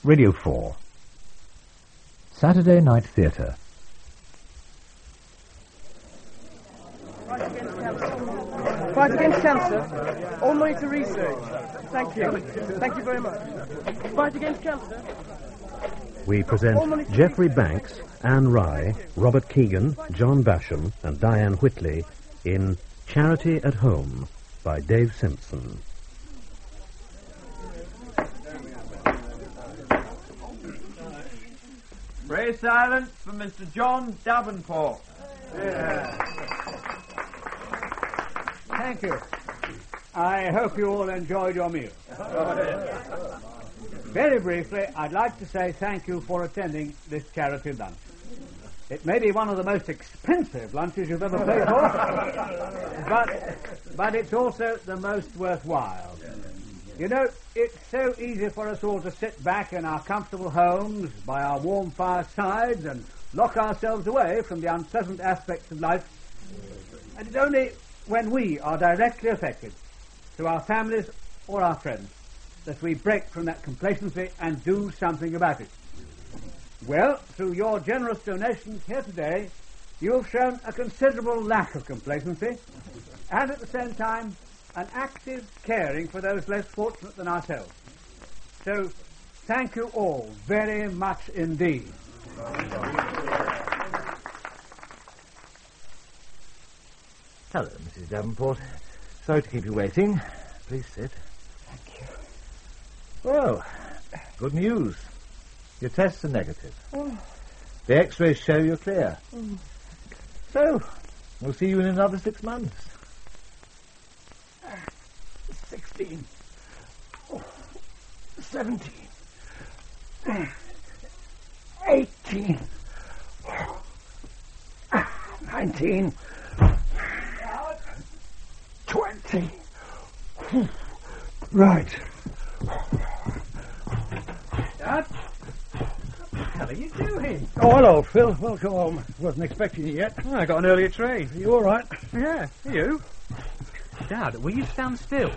Radio 4. Saturday Night Theatre. Fight against cancer. All money to research. Thank you. Thank you very much. Fight against cancer. We present Geoffrey Banks, Anne Rye, Robert Keegan, John Basham, and Diane Whitley in Charity at Home by Dave Simpson. Pray silence for Mr. John Davenport. Thank you. I hope you all enjoyed your meal. Very briefly, I'd like to say thank you for attending this charity lunch. It may be one of the most expensive lunches you've ever paid for, but it's also the most worthwhile. You know, it's so easy for us all to sit back in our comfortable homes by our warm firesides and lock ourselves away from the unpleasant aspects of life. And it's only when we are directly affected, to our families or our friends, that we break from that complacency and do something about it. Well, through your generous donations here today, you have shown a considerable lack of complacency and at the same time an active caring for those less fortunate than ourselves. So, thank you all very much indeed. Hello, Mrs. Davenport. Sorry to keep you waiting. Please sit. Thank you. Well, good news. Your tests are negative. The X-rays show you're clear. So, we'll see you in another 6 months. 16. 17. 18. 19. 20. Right. Dad? What the hell are you doing? Oh, hello, Phil. Welcome home. Wasn't expecting you yet. I got an earlier train. Are you all right? Yeah, you? Dad, will you stand still?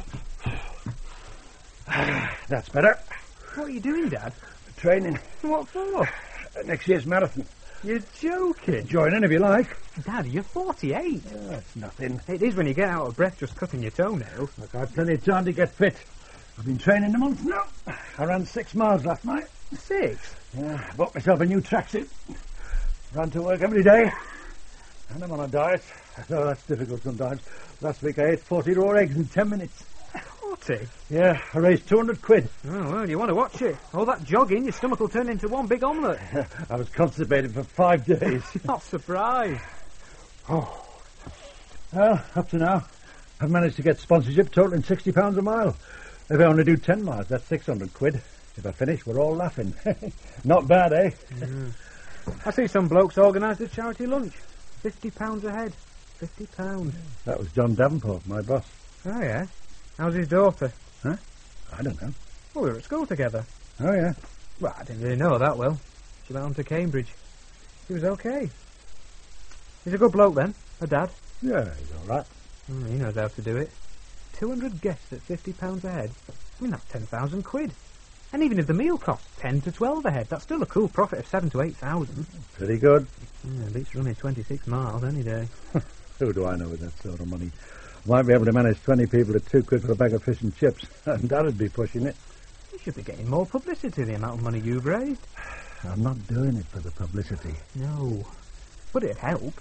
That's better. What are you doing, Dad? Training. What for? Next year's marathon. You're joking. Join in if you like. Dad, you're 48. That's nothing. It is when you get out of breath just cutting your toenails. Look, I've plenty of time to get fit. I've been training a month now. I ran 6 miles last night. 6? Yeah, I bought myself a new tracksuit. Run to work every day. And I'm on a diet. I know that's difficult sometimes. Last week I ate 40 raw eggs in 10 minutes. 40? Yeah, I raised 200 quid. Oh, well, you want to watch it. All that jogging, your stomach will turn into one big omelette. I was constipated for 5 days. Not surprised. Oh. Well, up to now, I've managed to get sponsorship totaling £60 a mile. If I only do 10 miles, that's 600 quid. If I finish, we're all laughing. Not bad, eh? I see some blokes organised a charity lunch. £50 a head. £50. That was John Davenport, my boss. Oh, yeah? How's his daughter? Huh? I don't know. Well, we were at school together. Oh, yeah. Well, I didn't really know her that well. She went on to Cambridge. She was okay. He's a good bloke, then, her dad. Yeah, he's all right. He knows how to do it. 200 guests at £50 a head. I mean, that's 10,000 quid. And even if the meal costs 10 to 12 a head, that's still a cool profit of 7 to 8,000. Pretty good. Yeah, beats running 26 miles any day. Who do I know with that sort of money? Might be able to manage 20 people at 2 quid for a bag of fish and chips. And that'd be pushing it. You should be getting more publicity, the amount of money you've raised. I'm not doing it for the publicity. No. But it'd help.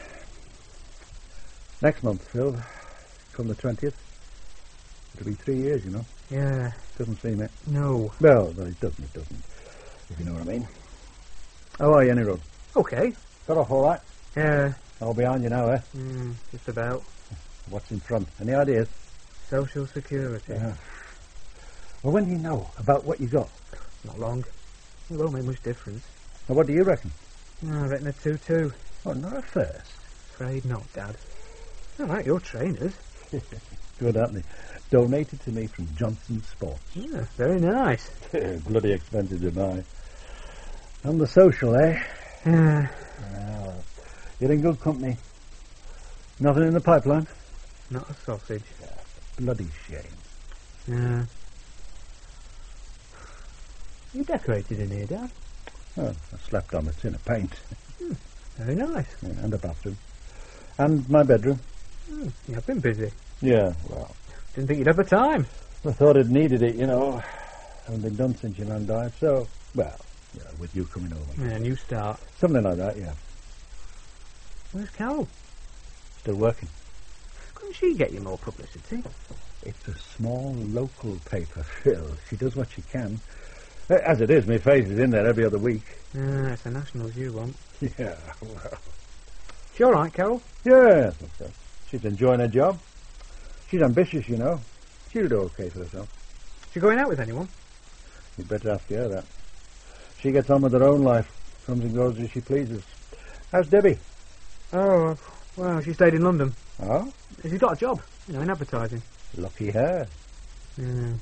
Next month, Phil, come the 20th. It'll be 3 years, you know. Yeah. Doesn't seem it. No. Well, it doesn't. If you know what I mean. How are you, any road? Okay. Got off all right? Yeah. All behind you now, eh? Just about. What's in front? Any ideas? Social Security. Yeah. Well, when do you know about what you got? Not long. It won't make much difference. Now, what do you reckon? I reckon a 2-2. Oh, not a first. Afraid not, Dad. I like your trainers. Good, aren't they? Donated to me from Johnson Sports. Yeah, very nice. Bloody expensive to buy. And the social, eh? Yeah. Well, you're in good company. Nothing in the pipeline? Not a sausage. Bloody shame. Yeah. You decorated in here, Dad? Oh, I slept on a tin of paint. Very nice. Yeah, and a bathroom. And my bedroom. You've been busy. Yeah, well, Didn't think you'd have the time. I thought it needed it, you know. Haven't been done since your man died, so, well, yeah, with you coming over. Yeah, new start. Something like that, yeah. Where's Carol? Still working. Couldn't she get you more publicity? It's a small local paper, Phil. She does what she can. As it is, my face is in there every other week. It's the Nationals you want. Yeah, well. She all right, Carol? Yeah, I think so. She's enjoying her job. She's ambitious, you know. She'll do okay for herself. She going out with anyone? You'd better ask her that. She gets on with her own life. Comes and goes as she pleases. How's Debbie? Oh, well, she stayed in London. Oh? Has he got a job? You know, in advertising. Lucky her. Yeah.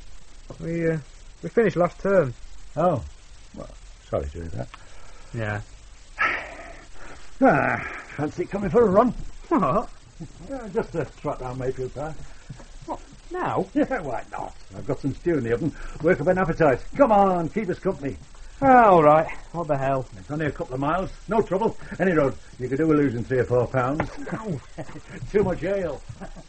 We finished last term. Oh. Well, sorry to hear that. Yeah. Fancy coming for a run? What? Yeah, just to trot down Mayfield Park. What? Now? Yeah, why not? I've got some stew in the oven. Work up an appetite. Come on, keep us company. All right. What the hell? It's only a couple of miles. No trouble. Any road. You could do with losing 3 or 4 pounds. No. Too much ale.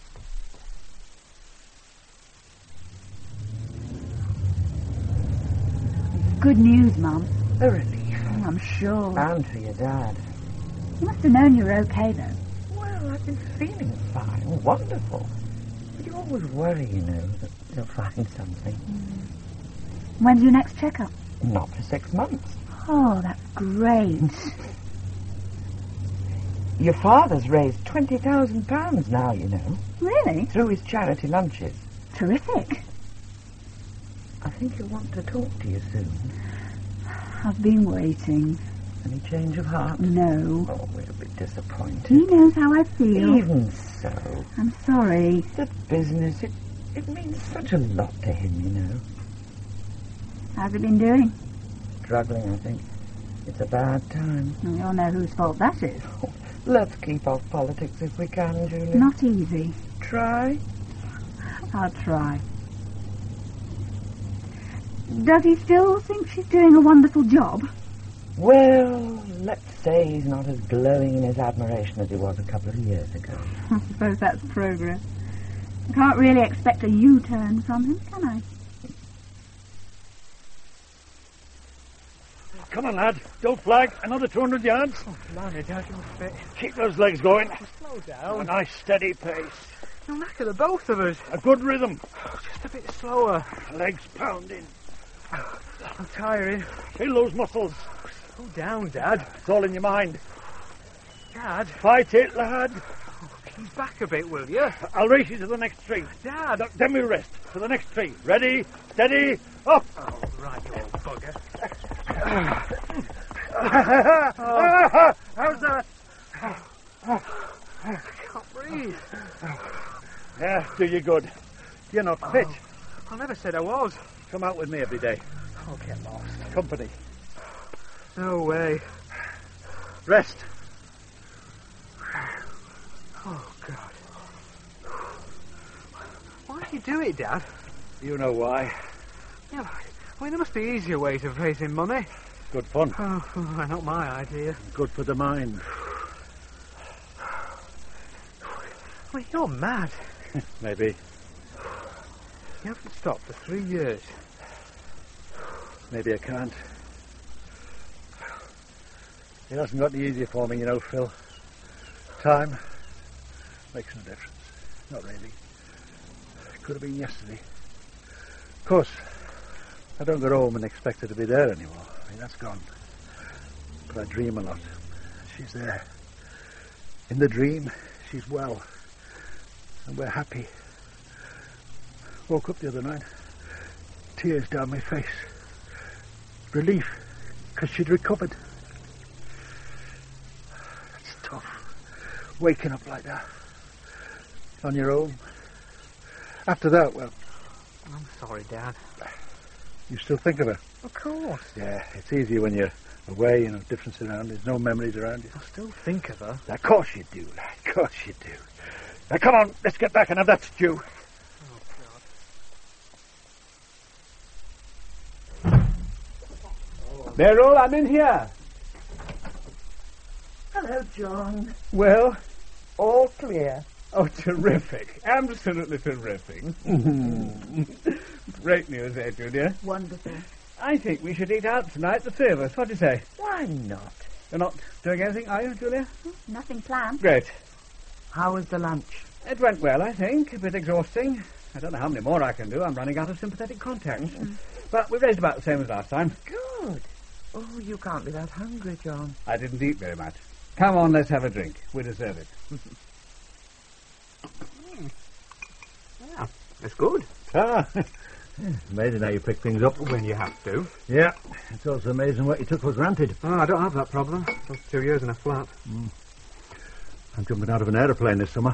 Good news, Mum. A relief. I'm sure. And for your dad. You must have known you were okay, though. Well, I've been feeling fine. Wonderful. But you always worry, you know, that you'll find something. When's your next checkup? Not for 6 months. Oh, that's great. Your father's raised £20,000 now, you know, Really? through his charity lunches. Terrific. I think he'll want to talk to you soon. I've been waiting. Any change of heart? No. Oh, we're a bit disappointed. He knows how I feel. Even so, I'm sorry. the business, it means such a lot to him, you know. How's it been doing? Struggling, I think. It's a bad time. We all know whose fault that is. Let's keep off politics if we can, Julie. Not easy. Try. I'll try. Does he still think she's doing a wonderful job? Well, let's say he's not as glowing in his admiration as he was a couple of years ago. I suppose that's progress. I can't really expect a U-turn from him, can I? Come on, lad. Don't flag. Another 200 yards. Blimey, Dad, you're fit. Keep those legs going. Slow down. A nice steady pace. You'll knacker the both of us. A good rhythm. Just a bit slower. Legs pounding. I'm tiring. Feel those muscles. Slow down, Dad. It's all in your mind. Dad, Fight it, lad. ease back a bit, will you? I'll race you to the next tree. Dad. Then we'll rest. To the next tree. Ready, steady, up. Oh, right, you old bugger. How's that? I can't breathe. Yeah, do you good. You're not fit. I never said I was. Come out with me every day. I'll get lost. Company. No way. Rest. Oh, God. Why do you do it, Dad? You know why. Yeah, I mean, there must be easier ways of raising money. Good fun. Oh, not my idea. Good for the mind. Well, you're mad. Maybe. You haven't stopped for 3 years. Maybe I can't. It hasn't got any easier for me, you know, Phil. Time makes no difference. Not really. It could have been yesterday. Of course, I don't go home and expect her to be there anymore. I mean, that's gone. But I dream a lot. She's there. In the dream, she's well. And we're happy. Woke up the other night. Tears down my face. Relief, because she'd recovered. It's tough. Waking up like that. On your own. After that, well... I'm sorry, Dad. You still think of her? Of course. Yeah, it's easier when you're away, you know, different surroundings, no memories around you. I still think of her. Of course you do, lad. Of course you do. Now, come on, let's get back and have that stew. Oh, God. Beryl, I'm in here. Hello, John. Well? All clear. Oh, terrific. Absolutely terrific. Great news, eh, Julia? Wonderful. I think we should eat out tonight, the three of us. What do you say? Why not? You're not doing anything, are you, Julia? Nothing planned. Great. How was the lunch? It went well, I think. A bit exhausting. I don't know how many more I can do. I'm running out of sympathetic contacts. But we raised about the same as last time. Good. Oh, you can't be that hungry, John. I didn't eat very much. Come on, let's have a drink. We deserve it. Yeah, it's good. Ah, amazing how you pick things up. When you have to. Yeah, it's also amazing what you took for granted. Oh, I don't have that problem. Just 2 years in a flat. I'm jumping out of an aeroplane this summer.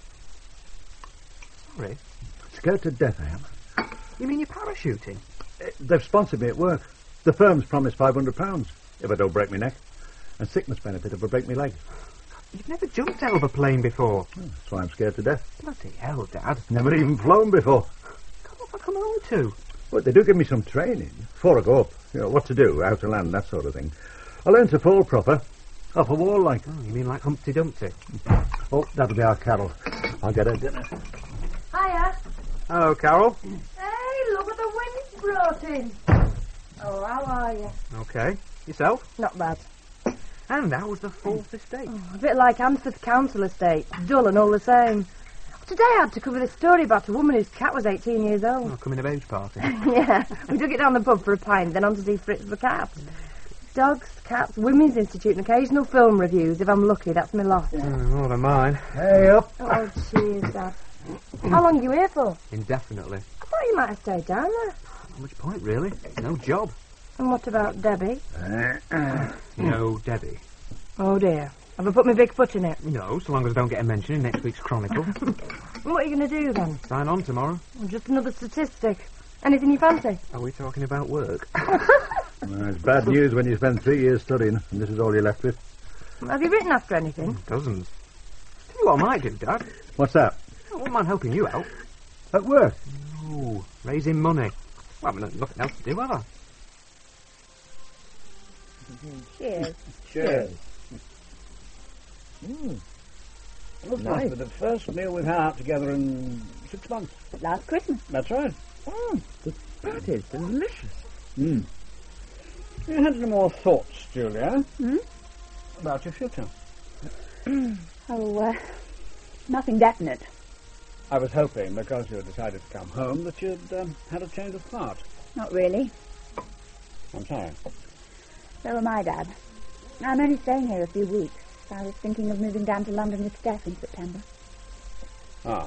Sorry? Scared to death, I am. You mean you're parachuting? They've sponsored me at work. The firm's promised £500 if I don't break my neck. And sickness benefit if I break my leg. You've never jumped out of a plane before. That's why I'm scared to death. Bloody hell, Dad. Never even flown before. What have I come home to? But they do give me some training before I go up. You know, what to do, how to land, that sort of thing. I learn to fall proper. Off a wall, like. Oh, you mean like Humpty Dumpty? Oh, that'll be our Carol. I'll get her dinner. Hiya. Hello, Carol. Hey, look at the wind brought in. Oh, how are you? Okay. Yourself? Not bad. And how was the fourth estate? A bit like Ansford Council Estate. Dull and all the same. Today I had to cover this story about a woman whose cat was 18 years old. Oh, coming of age party. Yeah, we took it down the pub for a pint, then on to see Fritz the cat. Dogs, cats, Women's Institute, and occasional film reviews. If I'm lucky, that's my lot. More than mine. Hey, up. Oh, cheers, Dad. How long are you here for? Indefinitely. I thought you might have stayed down there. Not much point, really. No job. And what about Debbie? No, Debbie. Oh, dear. Have I put my big foot in it? No, so long as I don't get a mention in next week's Chronicle. What are you going to do, then? Sign on tomorrow. Just another statistic. Anything you fancy? Are we talking about work? It's bad news when you spend 3 years studying and this is all you're left with. Have you written after anything? Dozens. Tell you what I might do, Dad. What's that? I wouldn't mind helping you out. At work? No, raising money. Well, I've nothing else to do, have I? Cheers. Cheers. Looks nice. The first meal we've had out together in 6 months. Last Christmas. That's right. That is delicious. You had any more thoughts, Julia? About your future? Nothing definite. I was hoping, because you had decided to come home, that you'd had a change of heart. Not really. I'm sorry. So am I, Dad. I'm only staying here a few weeks. I was thinking of moving down to London with Steph in September. Ah.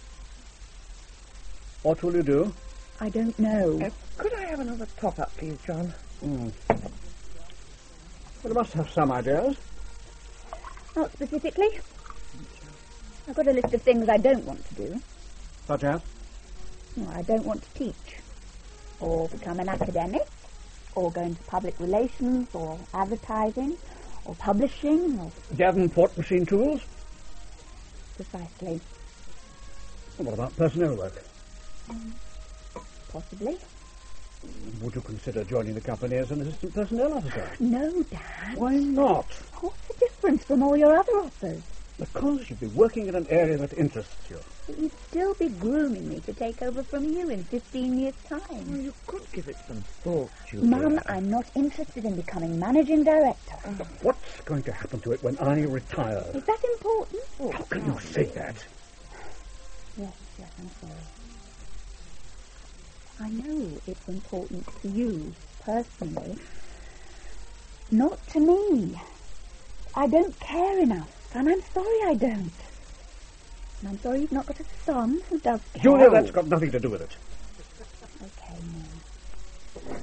What will you do? I don't know. Could I have another top-up, please, John? Well, you must have some ideas. Not specifically. I've got a list of things I don't want to do. Such as? Well, I don't want to teach, or become an academic, or go into public relations, or advertising, or publishing, or... Davenport machine tools? Precisely. And what about personnel work? Possibly. Would you consider joining the company as an assistant personnel officer? No, Dad. Why not? What's the difference from all your other offers? Because you'd be working in an area that interests you. But you'd still be grooming me to take over from you in 15 years' time. Well, you could give it some thought, Julia. Mum, I'm not interested in becoming managing director. What's going to happen to it when I retire? Is that important? How can you say that? Yes, I'm sorry. I know it's important to you, personally. Not to me. I don't care enough, and I'm sorry I don't. And I'm sorry you've not got a son who does care. Julia, that's got nothing to do with it. Okay, Mum.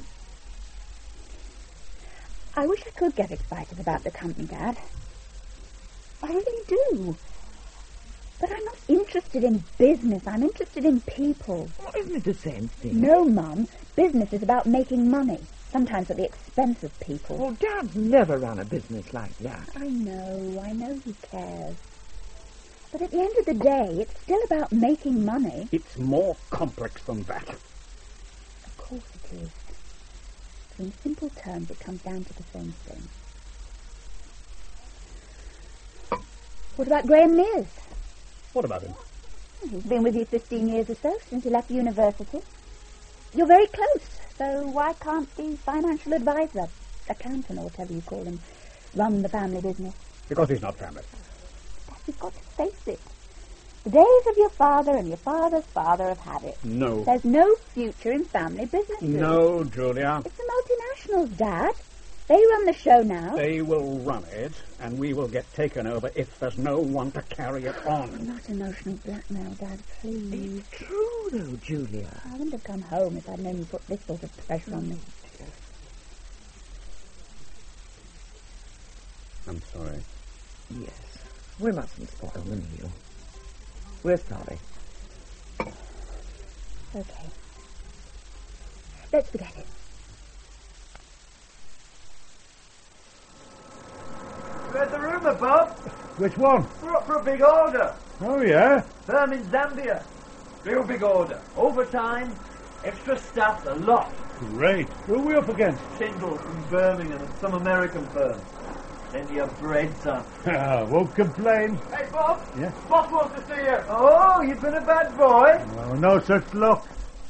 I wish I could get excited about the company, Dad. I really do. But I'm not interested in business. I'm interested in people. Well, isn't it the same thing? No, Mum. Business is about making money, sometimes at the expense of people. Well, Dad's never run a business like that. I know he cares. But at the end of the day, it's still about making money. It's more complex than that. Of course it is. So in simple terms, it comes down to the same thing. What about Graham Mears? What about him? He's been with you 15 years or so, since he left university. You're very close, so why can't the financial advisor, accountant or whatever you call him, run the family business? Because he's not family. But you've got to face it. The days of your father and your father's father have had it. No. There's no future in family businesses. No, Julia. It's the multinationals, Dad. They run the show now. They will run it, and we will get taken over if there's no one to carry it on. Not emotional blackmail, Dad, please. It's true, though, Julia. I wouldn't have come home if I'd known you put this sort of pressure on me. I'm sorry. Yes. We mustn't spoil the meal. We're sorry. Okay. Let's forget it. You heard the rumour, Bob? Which one? We're up for a big order. Oh, yeah? Firm in Zambia. Real big order. Overtime, extra staff, a lot. Great. Who are we up against? Tyndall from Birmingham and some American firms. Send your bread, son. Won't complain. Hey, Bob. Yeah? Boss wants to see you. Oh, you've been a bad boy. Oh, no such luck.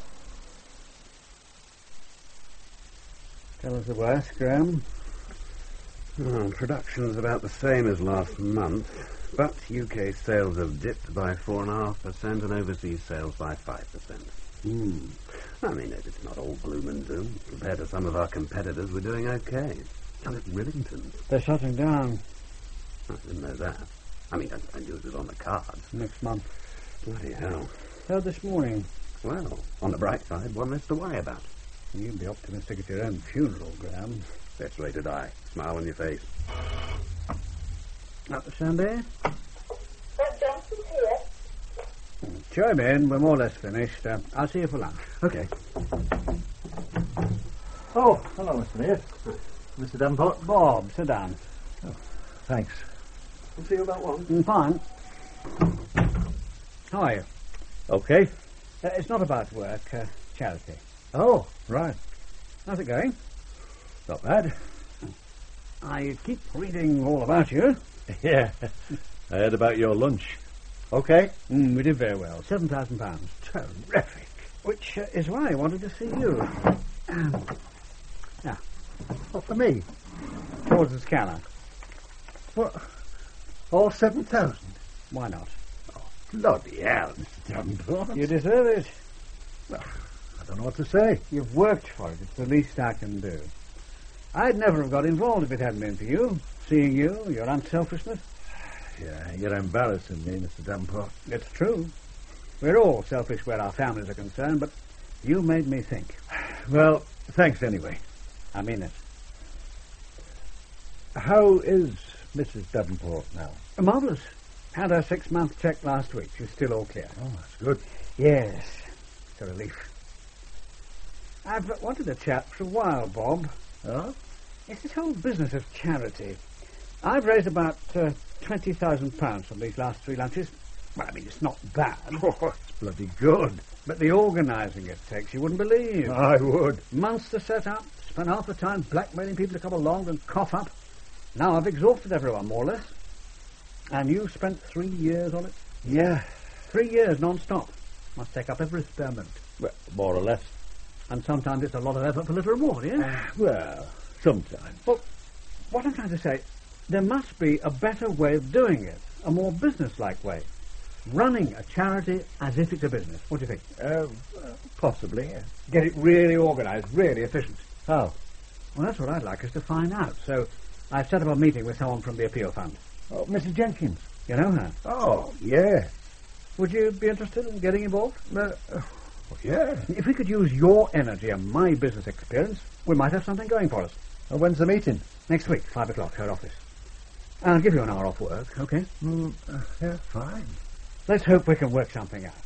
Tell us the worst, Graham. Production's about the same as last month, but UK sales have dipped by 4.5% and overseas sales by 5%. I mean, it's not all gloom and doom. Compared to some of our competitors, we're doing okay. And at Rillington. They're shutting down. I didn't know that. I mean, I knew it was on the cards. Next month. Bloody hell. Heard this morning. Well, on the bright side, one less to worry about. You'd be optimistic at your own funeral, Graham. Best way to die. Smile on your face. Sandy? Johnson's here. Show him in. We're more or less finished. I'll see you for lunch. Okay. Oh, hello, Mr. Mears. Mr. Davenport. Bob, sit down. Thanks. We'll see you about one. Fine. How are you? Okay. It's not about work. Charity. Oh, right. How's it going? Not bad. I keep reading all about you. Yeah. I heard about your lunch. Okay. We did very well. £7,000. Terrific. Which is why I wanted to see you. Now, What for me? towards the scanner. What? All 7,000? Why not? Bloody hell, Mr. Davenport. You deserve it. I don't know what to say. You've worked for it. It's the least I can do. I'd never have got involved if it hadn't been for you. Seeing you, your unselfishness. Yeah, you're embarrassing me, Mr. Davenport. It's true. We're all selfish where our families are concerned, but you made me think. Well, thanks anyway. I mean it. How is Mrs. Davenport now? Marvellous. Had her 6-month check last week. She's still all clear. Oh, that's good. Yes. It's a relief. I've wanted to chat for a while, Bob. Oh? It's this whole business of charity. I've raised about £20,000 from these last 3 lunches. Well, I mean, it's not bad. Oh, it's bloody good. But the organising it takes, you wouldn't believe. I would. Months to set up, spend half the time blackmailing people to come along and cough up. Now I've exhausted everyone, more or less. And you spent 3 years on it? Yeah. 3 years non-stop. Must take up every spare minute. Well, more or less. And sometimes it's a lot of effort for little reward, yeah? Well, sometimes. Well, what I'm trying to say, there must be a better way of doing it, a more business-like way. Running a charity as if it's a business. What do you think? Possibly, yeah. Get it really organised, really efficient. How? Well, that's what I'd like us to find out. So I've set up a meeting with someone from the Appeal Fund. Oh, Mrs. Jenkins. You know her? Oh, yeah. Would you be interested in getting involved? Yeah. If we could use your energy and my business experience, we might have something going for us. When's the meeting? Next week, 5 o'clock, her office. I'll give you an hour off work, okay? Yeah, fine. Let's hope we can work something out.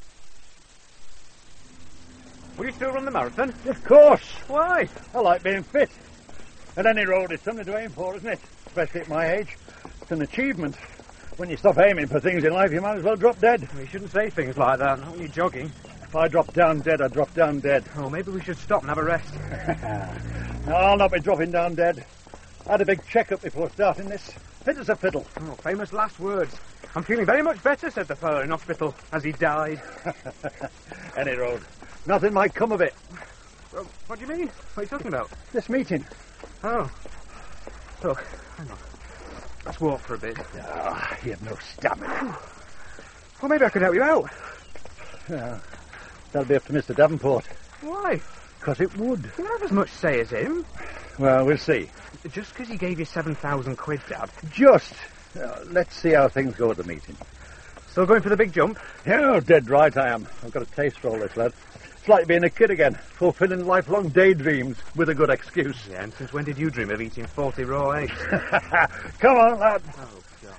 Will you still run the marathon? Of course. Why? I like being fit. At any road, it's something to aim for, isn't it? Especially at my age. It's an achievement. When you stop aiming for things in life, you might as well drop dead. You shouldn't say things like that, not when you're jogging. If I drop down dead, I drop down dead. Oh, maybe we should stop and have a rest. No, I'll not be dropping down dead. I had a big check-up before starting this. Fit as a fiddle. Oh, famous last words. I'm feeling very much better, said the fellow in hospital as he died. Any road. Nothing might come of it. Well, what do you mean? What are you talking about? This meeting. Oh. Look, hang on. Let's walk for a bit. Ah, you have no stamina. Well, maybe I could help you out. Yeah, that'll be up to Mr. Davenport. Why? Because it would. You don't have as much say as him. Well, we'll see. Just because he gave you 7,000 quid, Dad. Just. Let's see how things go at the meeting. Still going for the big jump? Yeah, dead right I am. I've got a taste for all this, lad. It's like being a kid again, fulfilling lifelong daydreams with a good excuse. Yeah, and since when did you dream of eating 40 raw eggs? Come on, lad. Oh, God.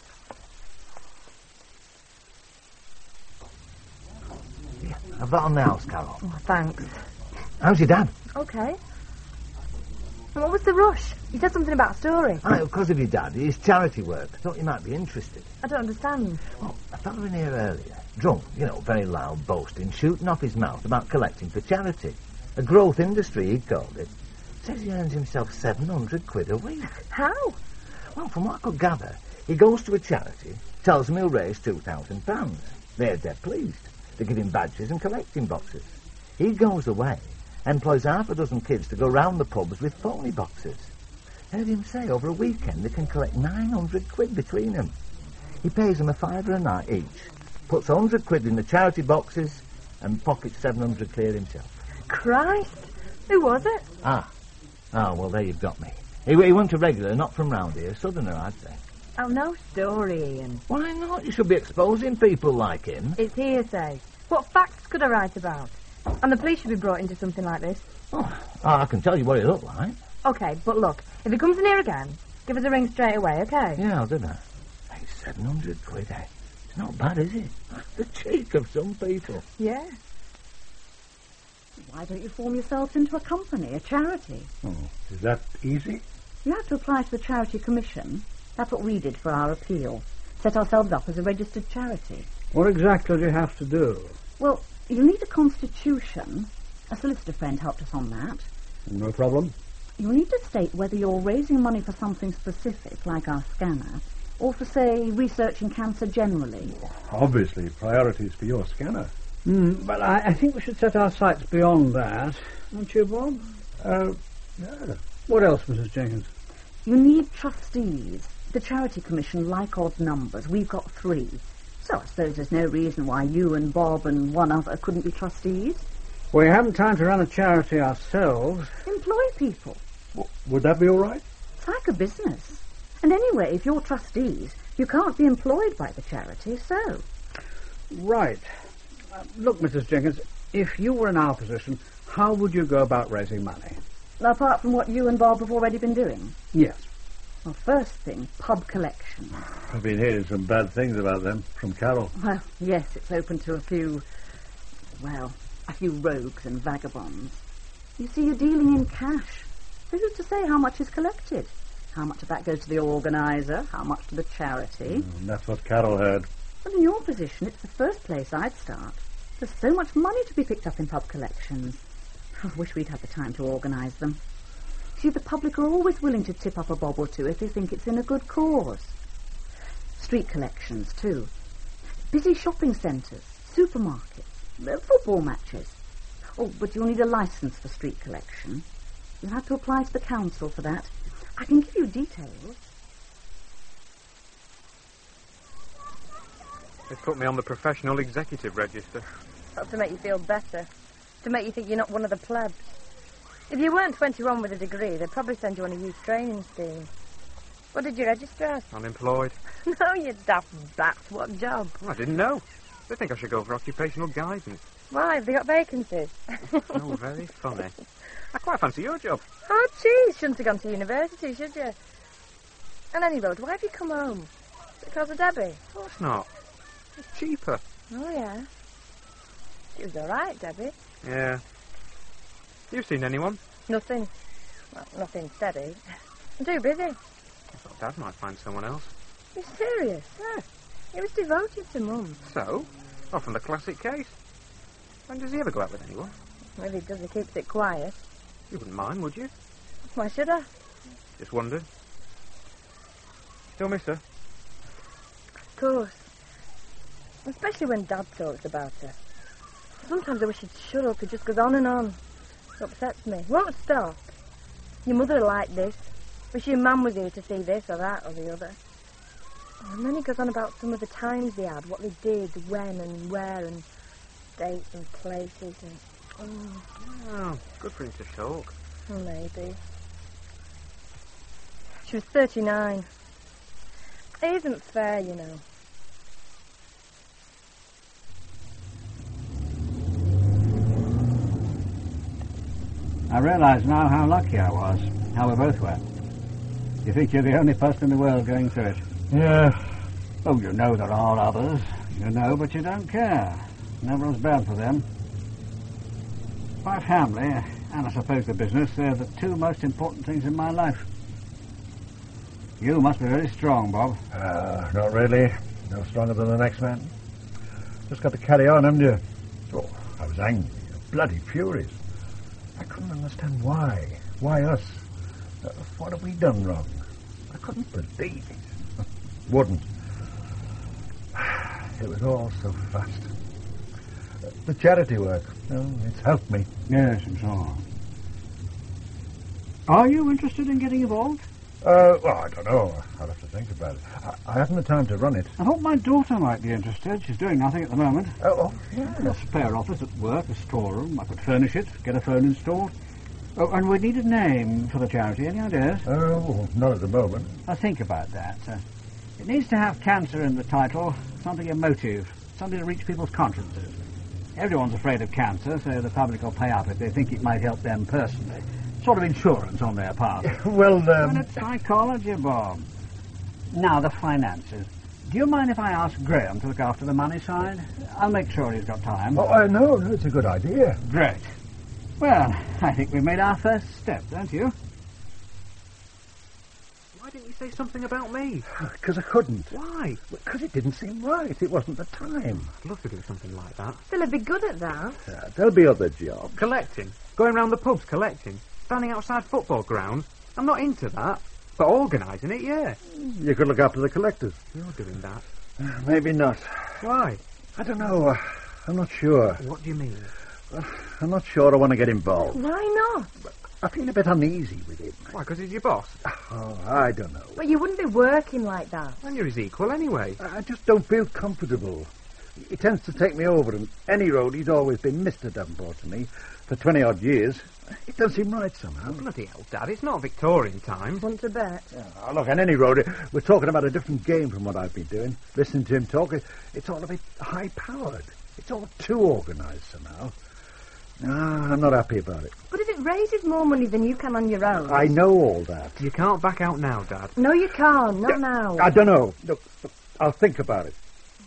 I've got on the house, Carol. Oh, thanks. How's your dad? Okay. And what was the rush? You said something about a story. Oh, because of your dad. His charity work. I thought you might be interested. I don't understand. Well, a fellow in here earlier, drunk, very loud, boasting, shooting off his mouth about collecting for charity. A growth industry, he called it. Says he earns himself 700 quid a week. How? Well, from what I could gather, he goes to a charity, tells them he'll raise £2,000. They're dead pleased. They give him badges and collecting boxes. He goes away, employs half a dozen kids to go round the pubs with phony boxes. Heard him say over a weekend they can collect 900 quid between them. He pays them £5 a night each, puts 100 quid in the charity boxes, and pockets 700 clear himself. Christ! Who was it? Well, there you've got me. He wasn't a regular, not from round here, southerner, I'd say. Oh, no story, Ian. Why not? You should be exposing people like him. It's hearsay. What facts could I write about? And the police should be brought into something like this. Oh, I can tell you what he looked like. OK, but look, if he comes in here again, give us a ring straight away, OK? Yeah, I'll do that. Hey, 700 quid, eh? It's not bad, is it? The cheek of some people. Yeah. Why don't you form yourselves into a company, a charity? Oh, is that easy? You have to apply to the Charity Commission. That's what we did for our appeal. Set ourselves up as a registered charity. What exactly do you have to do? Well, you need a constitution. A solicitor friend helped us on that. No problem. You'll need to state whether you're raising money for something specific, like our scanner, or for, say, researching cancer generally. Obviously, priorities for your scanner. But I think we should set our sights beyond that. Don't you, Bob? Yeah. What else, Mrs. Jenkins? You need trustees. The Charity Commission like odd numbers. We've got 3. So I suppose there's no reason why you and Bob and one other couldn't be trustees. We haven't time to run a charity ourselves. Employ people. Would that be all right? It's like a business. And anyway, if you're trustees, you can't be employed by the charity, so... Right. Look, Mrs. Jenkins, if you were in our position, how would you go about raising money? Apart from what you and Bob have already been doing? Yes. Well, first thing, pub collection. I've been hearing some bad things about them from Carol. Well, yes, it's open to a few rogues and vagabonds. You see, you're dealing in cash. So who's to say how much is collected? How much of that goes to the organiser? How much to the charity? That's what Carol heard. Well, in your position, it's the first place I'd start. There's so much money to be picked up in pub collections. I wish we'd had the time to organise them. See, the public are always willing to tip up a bob or two if they think it's in a good cause. Street collections, too. Busy shopping centres, supermarkets, football matches. Oh, but you'll need a licence for street collection. You'll have to apply to the council for that. I can give you details. They put me on the professional executive register. That's to make you feel better. To make you think you're not one of the plebs. If you weren't 21 with a degree, they'd probably send you on a youth training scheme. What did you register as? Unemployed. No, you daft bat. What job? I didn't know. They think I should go for occupational guidance. Why, have they got vacancies? Oh, very funny. I quite fancy your job. Oh, geez, shouldn't have gone to university, should you? And anyway, why have you come home? Is it because of Debbie? Of course not. It's cheaper. Oh, yeah. She was all right, Debbie. Yeah. You seen anyone? Nothing. Well, nothing steady. I'm too busy. I thought Dad might find someone else. You're serious? Yeah. He was devoted to Mum. So? Off on the classic case. And does he ever go out with anyone? Well, if he does, he keeps it quiet. You wouldn't mind, would you? Why should I? Just wondered. Still miss her? Of course. Especially when Dad talks about her. Sometimes I wish he'd shut up. He just goes on and on. It upsets me. Won't stop. Your mother will like this. Wish your mum was here to see this or that or the other. And then he goes on about some of the times they had, what they did, when and where, and dates and places and... Oh, good for him to talk. Oh, maybe. She was 39. It isn't fair, you know. I realise now how lucky I was, how we both were. You think you're the only person in the world going through it? Yeah. Oh, you know there are others. You know, but you don't care. Never as bad for them. My family, and I suppose the business, they're the two most important things in my life. You must be very strong, Bob. Not really. No stronger than the next man. Just got to carry on, haven't you? Oh, I was angry. Bloody furious. I couldn't understand why. Why us? What have we done wrong? I couldn't believe it. Wouldn't. It was all so fast. The charity work, it's helped me. Yes, I'm sure. Are you interested in getting involved? Well, I don't know. I'll have to think about it. I haven't the time to run it. I thought my daughter might be interested. She's doing nothing at the moment. Oh, yeah. A spare office at work, a storeroom. I could furnish it, get a phone installed. Oh, and we need a name for the charity. Any ideas? Oh, not at the moment. I'll think about that. It needs to have cancer in the title, something emotive, something to reach people's consciences. Everyone's afraid of cancer, so the public will pay up if they think it might help them personally. Sort of insurance on their part. Well, And it's psychology, Bob. Now, the finances. Do you mind if I ask Graham to look after the money side? I'll make sure he's got time. Oh, no, it's a good idea. Great. Well, I think we've made our first step, don't you? Why didn't you say something about me? Because I couldn't. Why? Because it didn't seem right. It wasn't the time. I'd love to do something like that. Still, I'd be good at that. There'll be other jobs. Collecting. Going round the pubs collecting. Standing outside football grounds. I'm not into that. But organising it, yeah. You could look after the collectors. You're doing that. Maybe not. Why? I don't know. I'm not sure. What do you mean? I'm not sure I want to get involved. Why not? I feel a bit uneasy with him. Why, because he's your boss? Oh, I don't know. But you wouldn't be working like that. And you're his equal anyway. I just don't feel comfortable. He tends to take me over, and any road he's always been Mr. Davenport to me for 20-odd years. It doesn't seem right somehow. Bloody hell, Dad, it's not Victorian times. Want to bet? Oh, look, on any road, we're talking about a different game from what I've been doing. Listening to him talk, it's all a bit high-powered. It's all too organised somehow. No, I'm not happy about it. But if it raises more money than you can on your own... I know all that. You can't back out now, Dad. No, you can't. Not now. I don't know. Look, I'll think about it.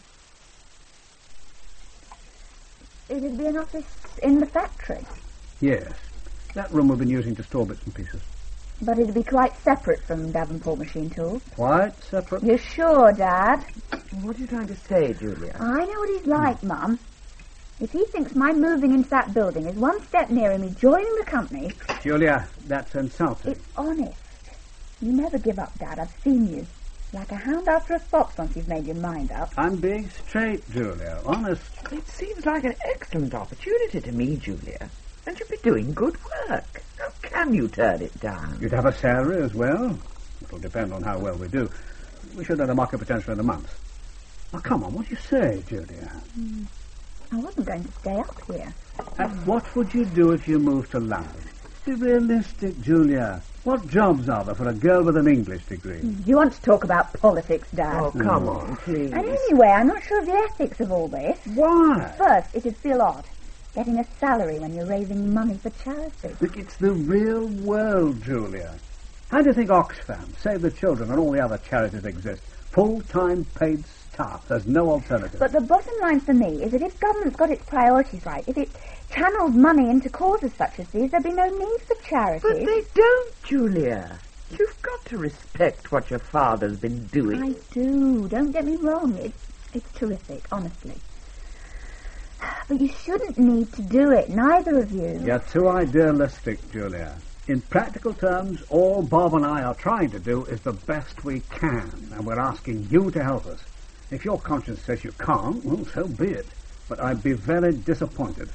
It'd be an office in the factory. Yes. That room we've been using to store bits and pieces. But it'd be quite separate from Davenport Machine Tools. Quite separate? You're sure, Dad? What are you trying to say, Julia? I know what he's like, Mum. If he thinks my moving into that building is one step nearer me joining the company... Julia, that's insulting. It's honest. You never give up, Dad. I've seen you. Like a hound after a fox once you've made your mind up. I'm being straight, Julia. Honest. It seems like an excellent opportunity to me, Julia. And you'll be doing good work. How can you turn it down? You'd have a salary as well. It'll depend on how well we do. We should have a market potential in a month. Now, come on, what do you say, Julia? I wasn't going to stay up here. And what would you do if you moved to London? Be realistic, Julia. What jobs are there for a girl with an English degree? You want to talk about politics, Dad? Oh, come on, please. And anyway, I'm not sure of the ethics of all this. Why? First, it'd feel odd. Getting a salary when you're raising money for charity. Look, it's the real world, Julia. How do you think Oxfam, Save the Children, and all the other charities exist? Full-time paid staff. There's no alternative. But the bottom line for me is that if government's got its priorities right, if it channels money into causes such as these, there'd be no need for charities. But they don't, Julia. You've got to respect what your father's been doing. I do. Don't get me wrong. It's terrific, honestly. But you shouldn't need to do it, neither of you. You're too idealistic, Julia. In practical terms, all Bob and I are trying to do is the best we can, and we're asking you to help us. If your conscience says you can't, well, so be it. But I'd be very disappointed.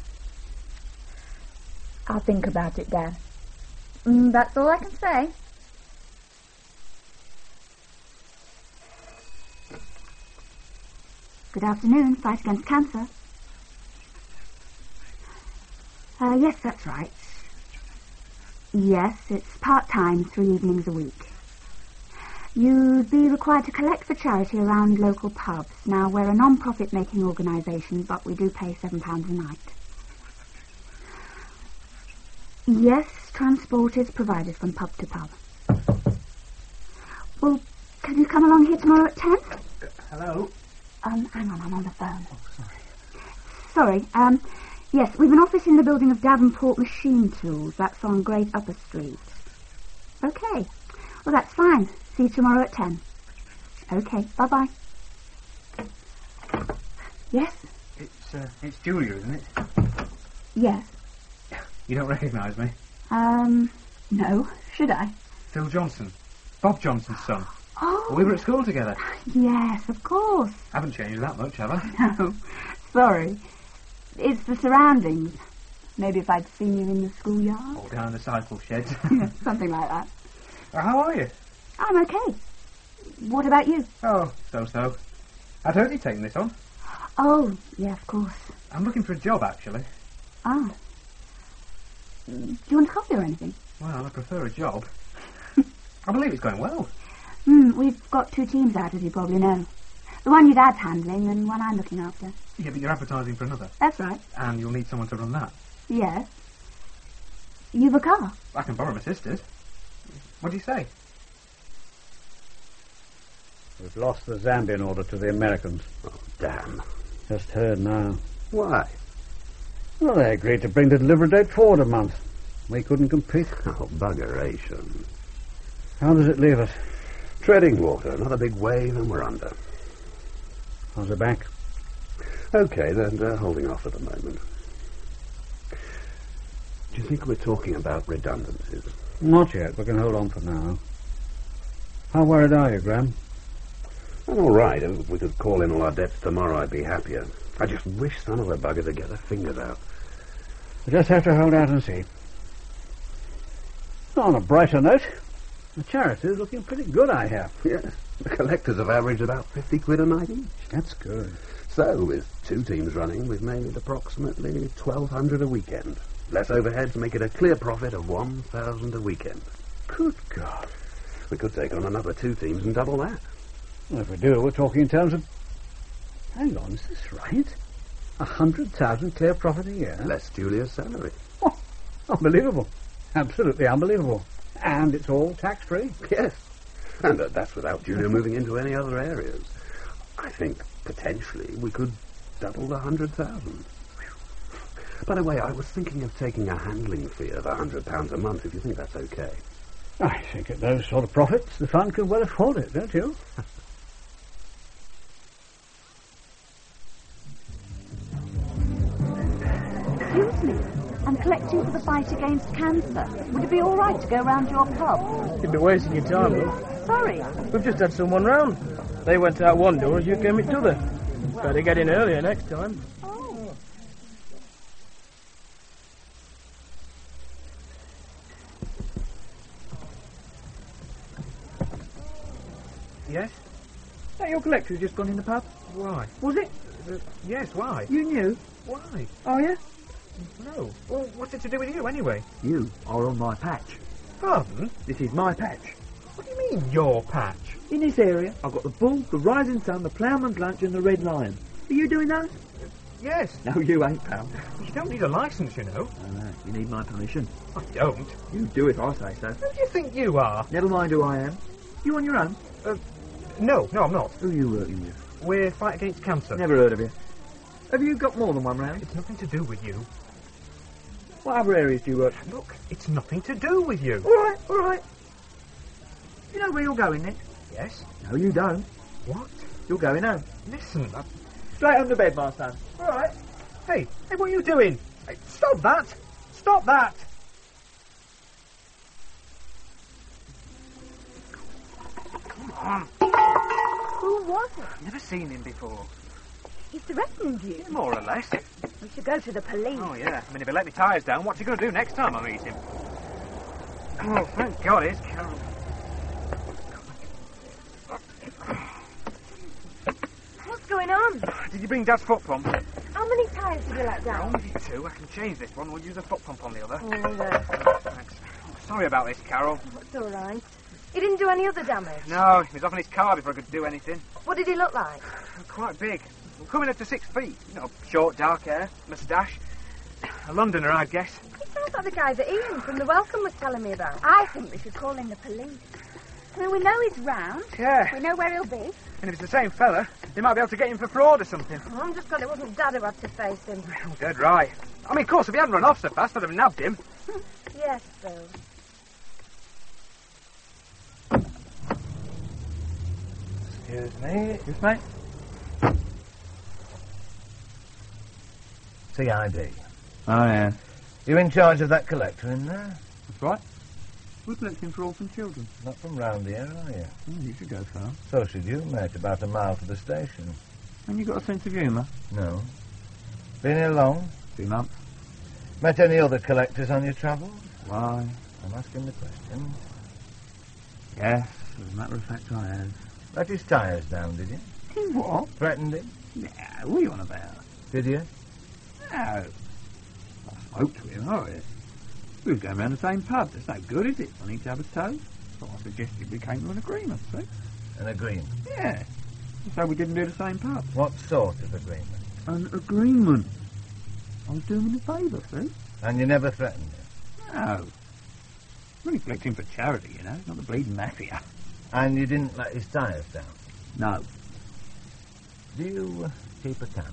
I'll think about it, Dad. That's all I can say. Good afternoon, Fight Against Cancer. Yes, that's right. Yes, it's part-time, 3 evenings a week. You'd be required to collect for charity around local pubs. Now, we're a non-profit making organisation, but we do pay £7 a night. Yes, transport is provided from pub to pub. Well, can you come along here tomorrow at 10? Hello? Hang on, I'm on the phone. Oh, sorry. Yes, we've an office in the building of Davenport Machine Tools. That's on Great Upper Street. Okay. Well, that's fine. See you tomorrow at 10. Okay, bye-bye. Yes? It's Julia, isn't it? Yes. You don't recognise me? No. Should I? Phil Johnson. Bob Johnson's son. Oh. We were at school together. Yes, of course. Haven't changed that much, have I? No. Sorry. It's the surroundings. Maybe if I'd seen you in the schoolyard. Or down the cycle shed. Yeah, something like that. How are you? I'm okay. What about you? Oh, so-so. I'd heard you taking this on. Oh, yeah, of course. I'm looking for a job, actually. Ah. Do you want coffee or anything? Well, I prefer a job. I believe it's going well. We've got 2 teams out, as you probably know. The one your dad's handling and one I'm looking after. Yeah, but you're advertising for another. That's right. And you'll need someone to run that. Yes. You've a car? I can borrow my sister's. What do you say? We've lost the Zambian order to the Americans. Oh, damn. Just heard now. Why? Well, they agreed to bring the delivery date forward a month. We couldn't compete. Oh, buggeration. How does it leave us? Treading water. Another big wave and we're under. How's the bank? Okay, they're holding off at the moment. Do you think we're talking about redundancies? Not yet. We can hold on for now. How worried are you, Graham? I'm all right. If we could call in all our debts tomorrow, I'd be happier. I just wish some of the buggers would get their fingers out. We just have to hold out and see. On a brighter note, the charity's looking pretty good, I hear. Yes. The collectors have averaged about 50 quid a night each. That's good. So, with 2 teams running, we've made approximately 1,200 a weekend. Less overheads make it a clear profit of 1,000 a weekend. Good God. We could take on another 2 teams and double that. Well, if we do, we're talking in terms of... Hang on, is this right? 100,000 clear profit a year? Less Julia's salary. Oh, unbelievable. Absolutely unbelievable. And it's all tax-free. Yes. And that's without Julia moving into any other areas. I think, potentially, we could double the 100,000. By the way, I was thinking of taking a handling fee of £100 a month, if you think that's okay. I think at those sort of profits, the fund can well afford it, don't you? Excuse me. I'm collecting for the fight against cancer. Would it be all right to go round your pub? You'd be wasting your time, love. Sorry. We've just had someone round. They went out one door and you came in t'other. Better get in earlier next time. Oh. Yes? That your collector who's just gone in the pub? Why? Was it? Yes, why? You knew? Why? Are you? No. Well, what's it to do with you, anyway? You are on my patch. Pardon? This is my patch. What do you mean, your patch? In this area, I've got the Bull, the Rising Sun, the Ploughman's Lunch and the Red Lion. Are you doing those? Yes. No, you ain't, pal. You don't need a licence, you know. No, you need my permission. I don't. You do if I say so. Who do you think you are? Never mind who I am. You on your own? No, I'm not. Who are you working with? We're Fight Against Cancer. Never heard of you. Have you got more than one round? It's nothing to do with you. What other areas do you work? Look, it's nothing to do with you. All right. You know where you're going next? Yes? No, you don't. What? You're going home. Listen, Straight home to bed, my son. All right. Hey, what are you doing? Hey, stop that! Stop that! Come on. Who was it? Never seen him before. He threatened you. More or less. We should go to the police. Oh, yeah. I mean, if he let me tyres down, what's he going to do next time I meet him? Oh, thank God it's Carol. What's going on? Did you bring Dad's foot pump? How many tyres did you let down? Only 2. I can change this one. We'll use a foot pump on the other. Oh, there. Thanks. Oh, sorry about this, Carol. It's all right. He didn't do any other damage? No, he was off in his car before I could do anything. What did he look like? Quite big. Coming up to 6 feet. You know, short, dark hair, moustache. A Londoner, I'd guess. He sounds like the guy that Ian from the Welcome was telling me about. I think we should call in the police. I mean, we know he's round. Yeah. We know where he'll be. And if it's the same fella, they might be able to get him for fraud or something. Oh, I'm just glad it wasn't Dad who had to face him. Oh, dead right. I mean, of course, if he hadn't run off so fast, I'd have nabbed him. Yes, Bill. Excuse me. Yes, mate? CID. Oh, yeah. You in charge of that collector in there? That's right. We're collecting for orphan children. Not from round here, are you? Oh, you should go far. So should you, mate. About a mile to the station. And you got a sense of humour? No. Been here long? 2 months. Met any other collectors on your travels? Why? I'm asking the question. Yes, as a matter of fact, I have. Let his tyres down, did you? What? Threatened him? Nah, what are you on about? Did you? No. I spoke to him, all right. We were going round the same pub. That's no good, is it? On each other's toes. So I suggested we came to an agreement, see? An agreement? Yeah. So we didn't do the same pub. What sort of agreement? An agreement. I was doing him a favour, see? And you never threatened him? No. I'm only collecting for charity, you know, not the bleeding mafia. And you didn't let his tyres down? No. Do you keep accounts?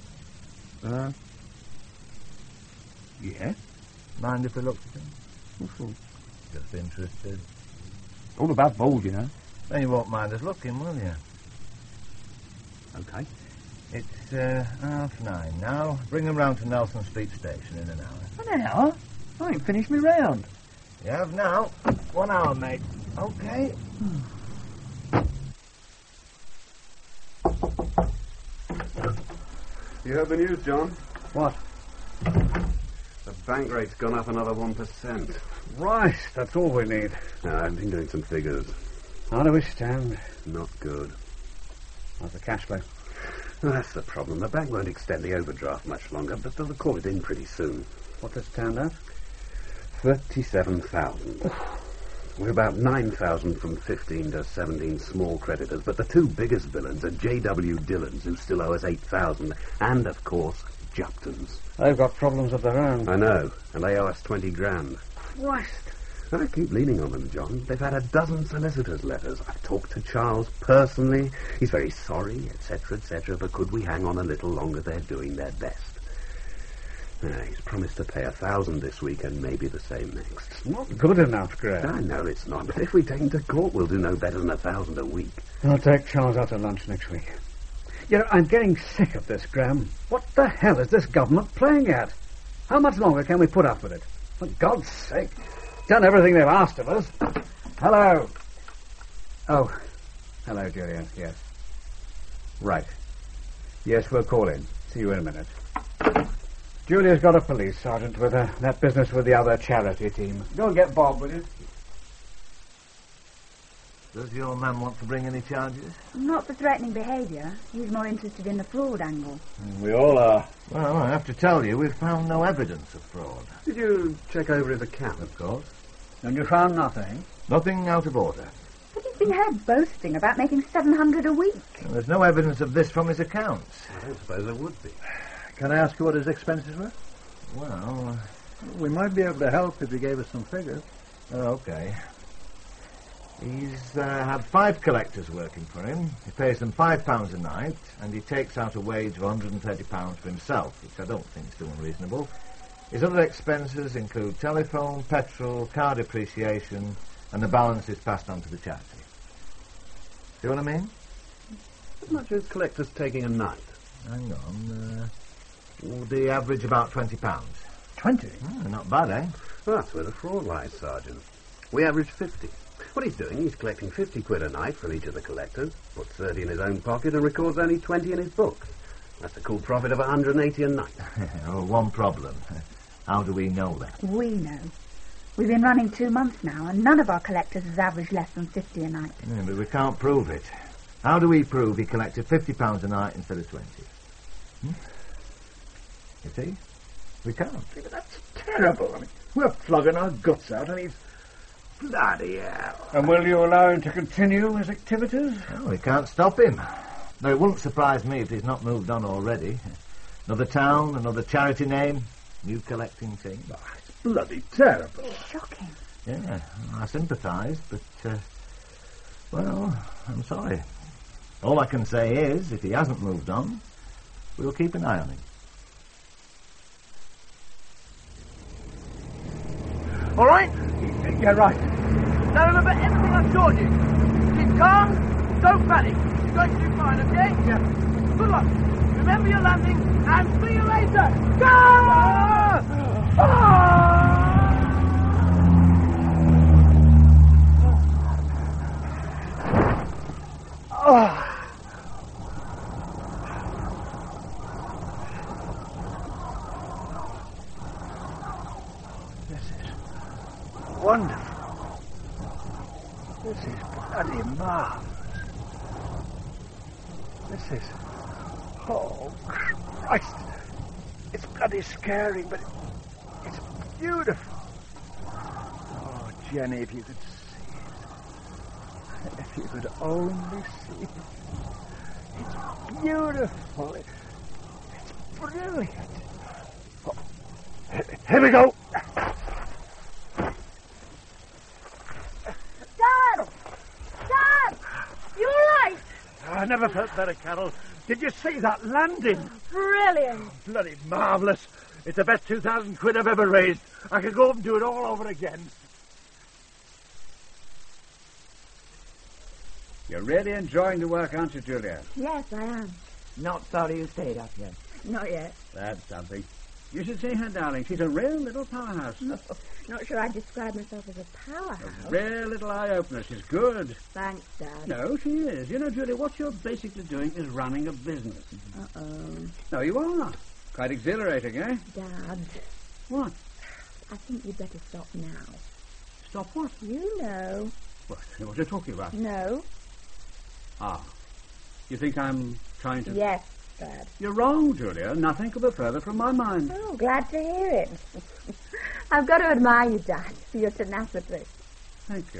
Yeah. Mind if we looked at them? What for? Just interested. All about balls, you know. Then you won't mind us looking, will you? Okay. It's 9:30 now. Bring them round to Nelson Street Station in an hour. An hour? I ain't finished me round. You have now. 1 hour, mate. Okay. You heard the news, John? What? The bank rate's gone up another 1%. Right, that's all we need. I've been doing some figures. How do we stand? Not good. How's the cash flow? Well, that's the problem. The bank won't extend the overdraft much longer, but they'll call it in pretty soon. What does it stand at? 37,000. We're about 9,000 from 15 to 17 small creditors, but the 2 biggest villains are J.W. Dillons, who still owe us 8,000, and, of course, Juptons. They've got problems of their own. I know, and they owe us 20 grand. Christ. I keep leaning on them, John. They've had a dozen solicitors' letters. I've talked to Charles personally. He's very sorry, etc., but could we hang on a little longer? They're doing their best. He's promised to pay 1,000 this week and maybe the same next. It's not good enough, Greg. I know it's not, but if we take him to court, we'll do no better than 1,000 a week. I'll take Charles out to lunch next week. You know, I'm getting sick of this, Graham. What the hell is this government playing at? How much longer can we put up with it? For God's sake. Done everything they've asked of us. Hello. Oh, hello, Julia. Yes. Right. Yes, we'll call in. See you in a minute. Julia's got a police sergeant with her. That business with the other charity team. Go and get Bob, will you? Does your man want to bring any charges? Not for threatening behaviour. He's more interested in the fraud angle. We all are. Well, I have to tell you, we've found no evidence of fraud. Did you check over his account? Of course. And you found nothing? Nothing out of order. But he's been heard boasting about making 700 a week. And there's no evidence of this from his accounts. I don't suppose there would be. Can I ask you what his expenses were? Well, we might be able to help if you gave us some figures. Okay. He's had 5 collectors working for him. He pays them £5 a night, and he takes out a wage of £130 for himself, which I don't think is too unreasonable. His other expenses include telephone, petrol, car depreciation, and the balance is passed on to the charity. See what I mean? As much as collectors taking a night. Hang on. They average about £20. 20? Not bad, eh? Well, that's where the fraud lies, Sergeant. We average 50. What he's doing, he's collecting 50 quid a night from each of the collectors, puts 30 in his own pocket and records only 20 in his book. That's a cool profit of 180 a night. One problem. How do we know that? We know. We've been running 2 months now, and none of our collectors has averaged less than 50 a night. Yeah, but we can't prove it. How do we prove he collected £50 a night instead of 20? You see? We can't. Yeah, but that's terrible. I mean, we're flogging our guts out, and he's... Bloody hell. And will you allow him to continue his activities? No, we can't stop him. Though it wouldn't surprise me if he's not moved on already. Another town, another charity name, new collecting team. Oh, it's bloody terrible. Shocking. Yeah, I sympathise, but, well, I'm sorry. All I can say is, if he hasn't moved on, we'll keep an eye on him. All right? Yeah, right. Now remember everything I've told you. Keep calm, don't panic. You're going to do fine, okay? Yeah. Good luck. Remember your landing, and see you later. Go! Wonderful. This is bloody marvellous. This is... Oh, Christ. It's bloody scary, but it's beautiful. Oh, Jenny, if you could see it. If you could only see it. It's beautiful. It's brilliant. Oh, here we go. I never felt better, Carol. Did you see that landing? Brilliant. Bloody marvellous. It's the best 2,000 quid I've ever raised. I could go up and do it all over again. You're really enjoying the work, aren't you, Julia? Yes, I am. Not sorry you stayed up here. Not yet. That's something. You should see her, darling. She's a real little powerhouse. Not sure I'd describe myself as a powerhouse. A real little eye-opener. She's good. Thanks, Dad. No, she is. You know, Julia, what you're basically doing is running a business. Uh-oh. No, you are. Quite exhilarating, eh? Dad. What? I think you'd better stop now. Stop what? You know. What are you talking about? No. Ah. You think I'm trying to... Yes, Dad. You're wrong, Julia. Nothing could be further from my mind. Oh, glad to hear it. I've got to admire you, Dad, for your tenacity. Thank you.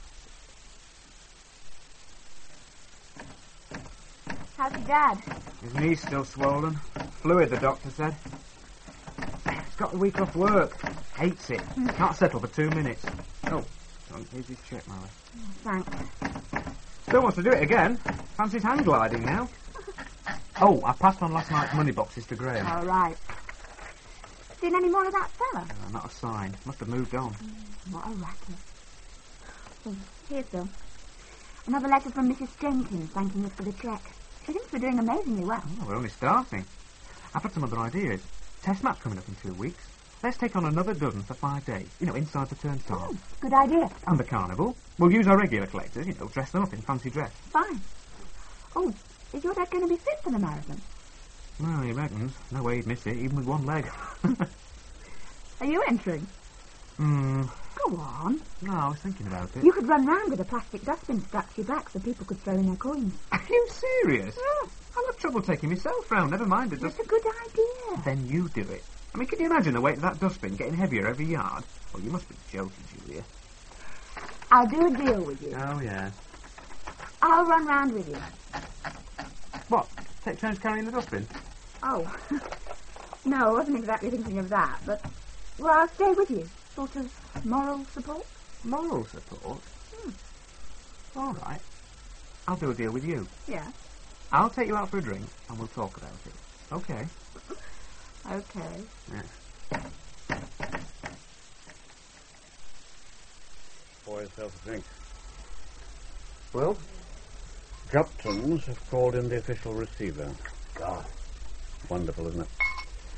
How's your Dad? His knee's still swollen. Fluid, the doctor said. He's got a week off work. Hates it. Can't settle for 2 minutes. Oh, here's his check, Molly. Thanks. Still wants to do it again. Fancies hang gliding now. Oh, I passed on last night's money boxes to Graham. All right. Seen any more of that fella? Not a sign. Must have moved on. What a racket. Oh, here's Bill. Another letter from Mrs. Jenkins thanking us for the cheque. She thinks we're doing amazingly well. Oh, we're only starting. I've had some other ideas. Test match coming up in 2 weeks. Let's take on another dozen for 5 days. Inside the turnstile. Oh, good idea. And the carnival. We'll use our regular collectors, dress them up in fancy dress. Fine. Oh, is your dad going to be fit for the marathon? Well, he reckons. No way he'd miss it, even with one leg. Are you entering? Go on. No, I was thinking about it. You could run round with a plastic dustbin strapped to your back so people could throw in their coins. Are you serious? Yeah. I'll have trouble taking myself round, never mind it. That's a good idea. Then you do it. I mean, can you imagine the weight of that dustbin getting heavier every yard? Oh, you must be joking, Julia. I'll do a deal with you. Oh, yeah. I'll run round with you. What? Take turns carrying the dustbin? Oh. No, I wasn't exactly thinking of that, but... Well, I'll stay with you. Sort of moral support. Moral support? All right. I'll do a deal with you. Yeah. I'll take you out for a drink, and we'll talk about it. Okay. Okay. Yeah. Pour yourself a drink. Well, Guptons have called in the official receiver. God. Wonderful, isn't it?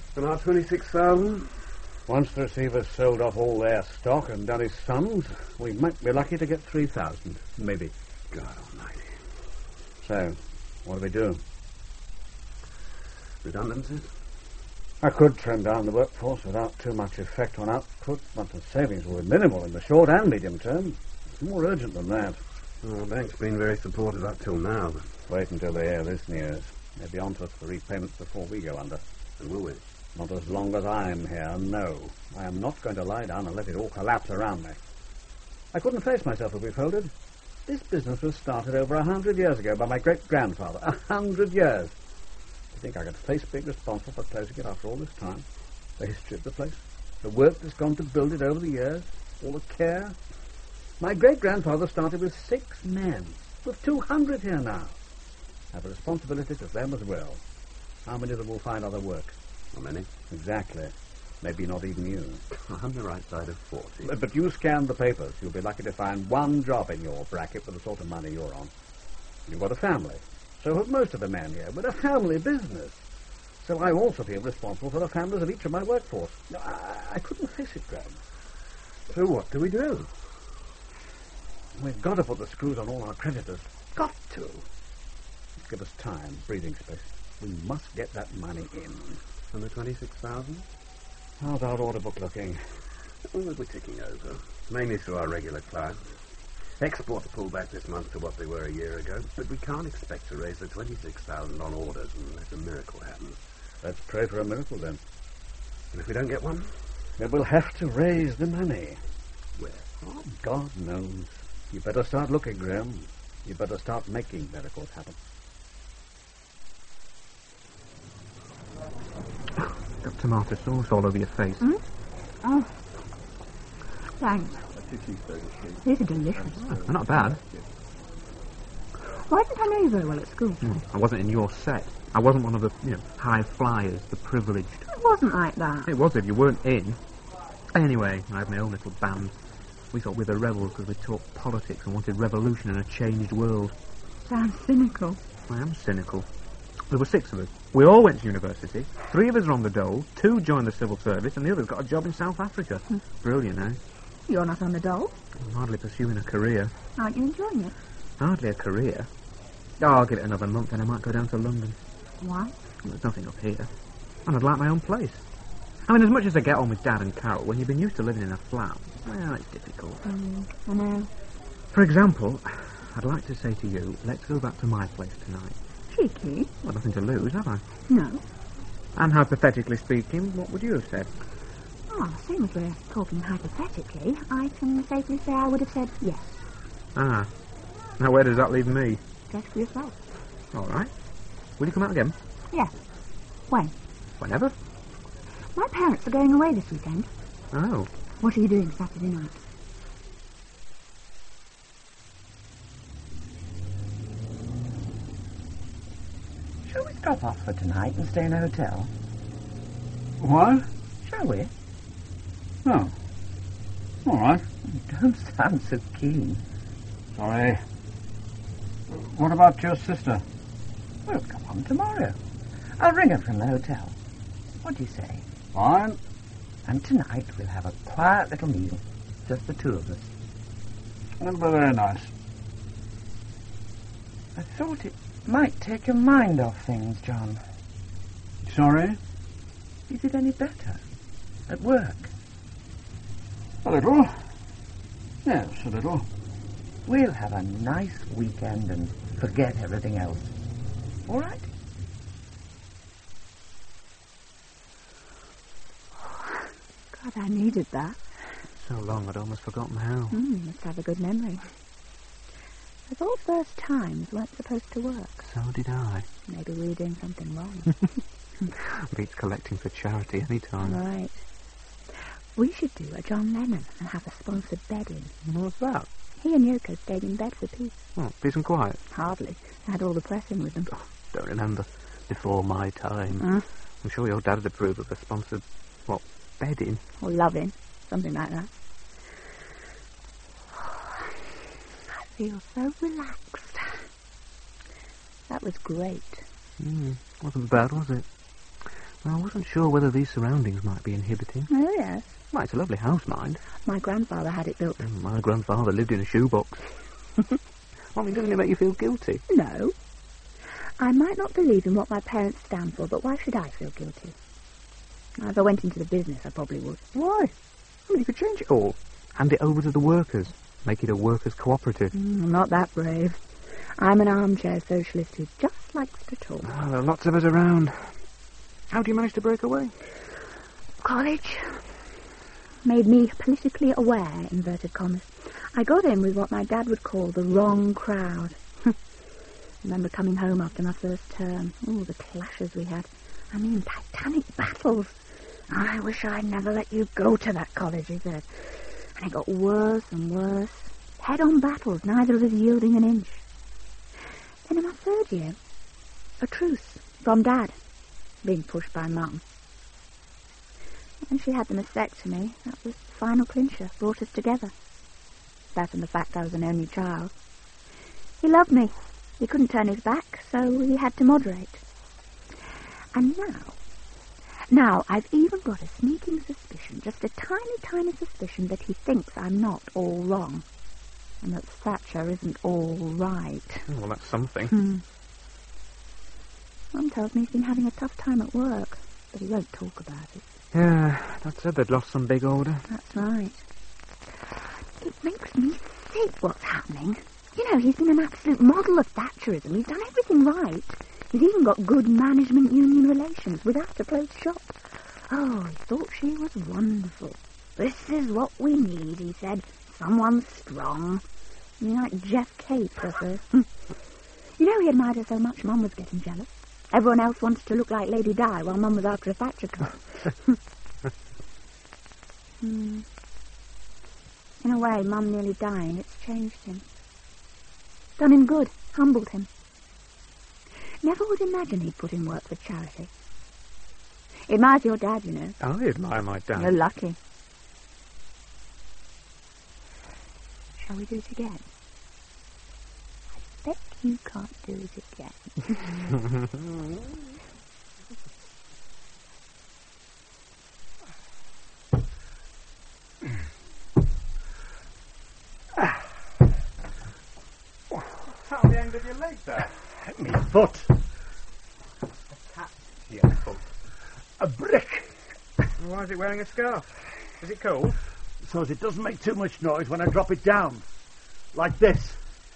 And our 26,000? Once the receiver's sold off all their stock and done his sums, we might be lucky to get 3,000, maybe. God almighty. So, what do we do? Redundancies? I could trim down the workforce without too much effect on output, but the savings will be minimal in the short and medium term. It's more urgent than that. Well, the bank's been very supportive up till now. Wait until they hear this news. They'll be on to us for repayments before we go under. And will we? Not as long as I'm here, no. I am not going to lie down and let it all collapse around me. I couldn't face myself if we folded. This business was started over 100 years ago by my great-grandfather. 100 years. Do you think I could face being responsible for closing it after all this time? The history of the place, the work that's gone to build it over the years, all the care. My great-grandfather started with 6 men. With 200 here now. I have a responsibility to them as well. How many of them will find other work? How many? Exactly. Maybe not even you. I'm the right side of 40. But you scanned the papers. You'll be lucky to find one job in your bracket with the sort of money you're on. You've got a family. So have most of the men here. We're a family business. So I also feel responsible for the families of each of my workforce. I couldn't face it, Graham. So what do we do? We've got to put the screws on all our creditors. Got to. Give us time, breathing space. We must get that money in. And the 26,000? How's our order book looking? Well, we're ticking over. Mainly through our regular clients. Exports pulled back this month to what they were a year ago, but we can't expect to raise the 26,000 on orders unless a miracle happens. Let's pray for a miracle, then. And if we don't get one? Then we'll have to raise the money. Where? Oh, God knows. You better start looking, Graham. You better start making miracles happen. Got tomato sauce all over your face. Mm? Oh, thanks. These are delicious. They're not bad. Why didn't I know you very well at school? I wasn't in your set. I wasn't one of the, high flyers, the privileged. It wasn't like that. It was if you weren't in. Anyway, I had my own little band. We thought we were the rebels because we talked politics and wanted revolution in a changed world. Sounds cynical. I am cynical. There were 6 of us. We all went to university. 3 of us are on the dole. 2 joined the civil service, and the others got a job in South Africa. Brilliant, eh? You're not on the dole? I'm hardly pursuing a career. Aren't you enjoying it? Hardly a career. Oh, I'll give it another month, and I might go down to London. Why? Well, there's nothing up here. And I'd like my own place. I mean, as much as I get on with Dad and Carol, when you've been used to living in a flat, well, it's difficult. I know. For example, I'd like to say to you, let's go back to my place tonight. Cheeky. Well, nothing to lose, have I? No. And hypothetically speaking, what would you have said? Oh, seeing as we're talking hypothetically, I can safely say I would have said yes. Ah. Now, where does that leave me? Just for yourself. All right. Will you come out again? Yeah. When? Whenever. My parents are going away this weekend. Oh. What are you doing Saturday night? Shall we stop off for tonight and stay in a hotel? What? Shall we? Oh. All right. Don't sound so keen. Sorry. What about your sister? We'll come on tomorrow. I'll ring her from the hotel. What do you say? Fine. And tonight we'll have a quiet little meal. Just the 2 of us. That'll be very nice. I thought it might take your mind off things, John. Sorry? Is it any better? At work? A little. Yes, a little. We'll have a nice weekend and forget everything else. All right? God, I needed that. So long, I'd almost forgotten how. Must have a good memory. I thought first times weren't supposed to work. So did I. Maybe we were doing something wrong. Beats collecting for charity any time. Right. We should do a John Lennon and have a sponsored bed in. What's that? He and Yoko stayed in bed for peace. Oh, peace and quiet? Hardly. They had all the press in with them. Oh, don't remember. Before my time. I'm sure your dad would approve of a sponsored, bedding? Or loving. Something like that. I feel so relaxed. That was great. Wasn't bad, was it? I wasn't sure whether these surroundings might be inhibiting. Oh, yes. Well, it's a lovely house, mind. My grandfather had it built. My grandfather lived in a shoebox. I mean, doesn't it make you feel guilty? No. I might not believe in what my parents stand for, but why should I feel guilty? If I went into the business, I probably would. Why? I mean, you could change it all. Hand it over to the workers. Make it a workers' cooperative. I'm not that brave. I'm an armchair socialist who just likes to talk. Oh, there are lots of us around. How do you manage to break away? College made me politically aware, inverted commas. I got in with what my dad would call the wrong crowd. I remember coming home after my first term. Oh, the clashes we had. I mean, titanic battles. I wish I'd never let you go to that college, he said. And it got worse and worse. Head-on battles, neither of us yielding an inch. Then in my third year, a truce from Dad, being pushed by Mum. And she had the mastectomy. That was the final clincher, brought us together. That and the fact I was an only child. He loved me. He couldn't turn his back, so he had to moderate. And now I've even got a sneaking suspicion, just a tiny, tiny suspicion that he thinks I'm not all wrong. And that Thatcher isn't all right. Oh, well, that's something. Mum tells me he's been having a tough time at work, but he won't talk about it. Yeah, Dad said they'd lost some big order. That's right. It makes me sick what's happening. You know, he's been an absolute model of Thatcherism. He's done everything right. He's even got good management-union relations without a closed shop. Oh, he thought she was wonderful. This is what we need, he said. Someone strong. I mean, like Jeff Cape, I suppose. You know, he admired her so much, Mum was getting jealous. Everyone else wanted to look like Lady Di while Mum was after a Thatcher cut. In a way, Mum nearly dying, it's changed him. Done him good, humbled him. Never would imagine he'd put in work for charity. He admires your dad, you know. I admire my dad. You're lucky. Shall we do it again? I bet you can't do it again. How the end of your leg there? Me foot. A cat to your foot. A brick. Why is it wearing a scarf? Is it cold? So as it doesn't make too much noise when I drop it down. Like this.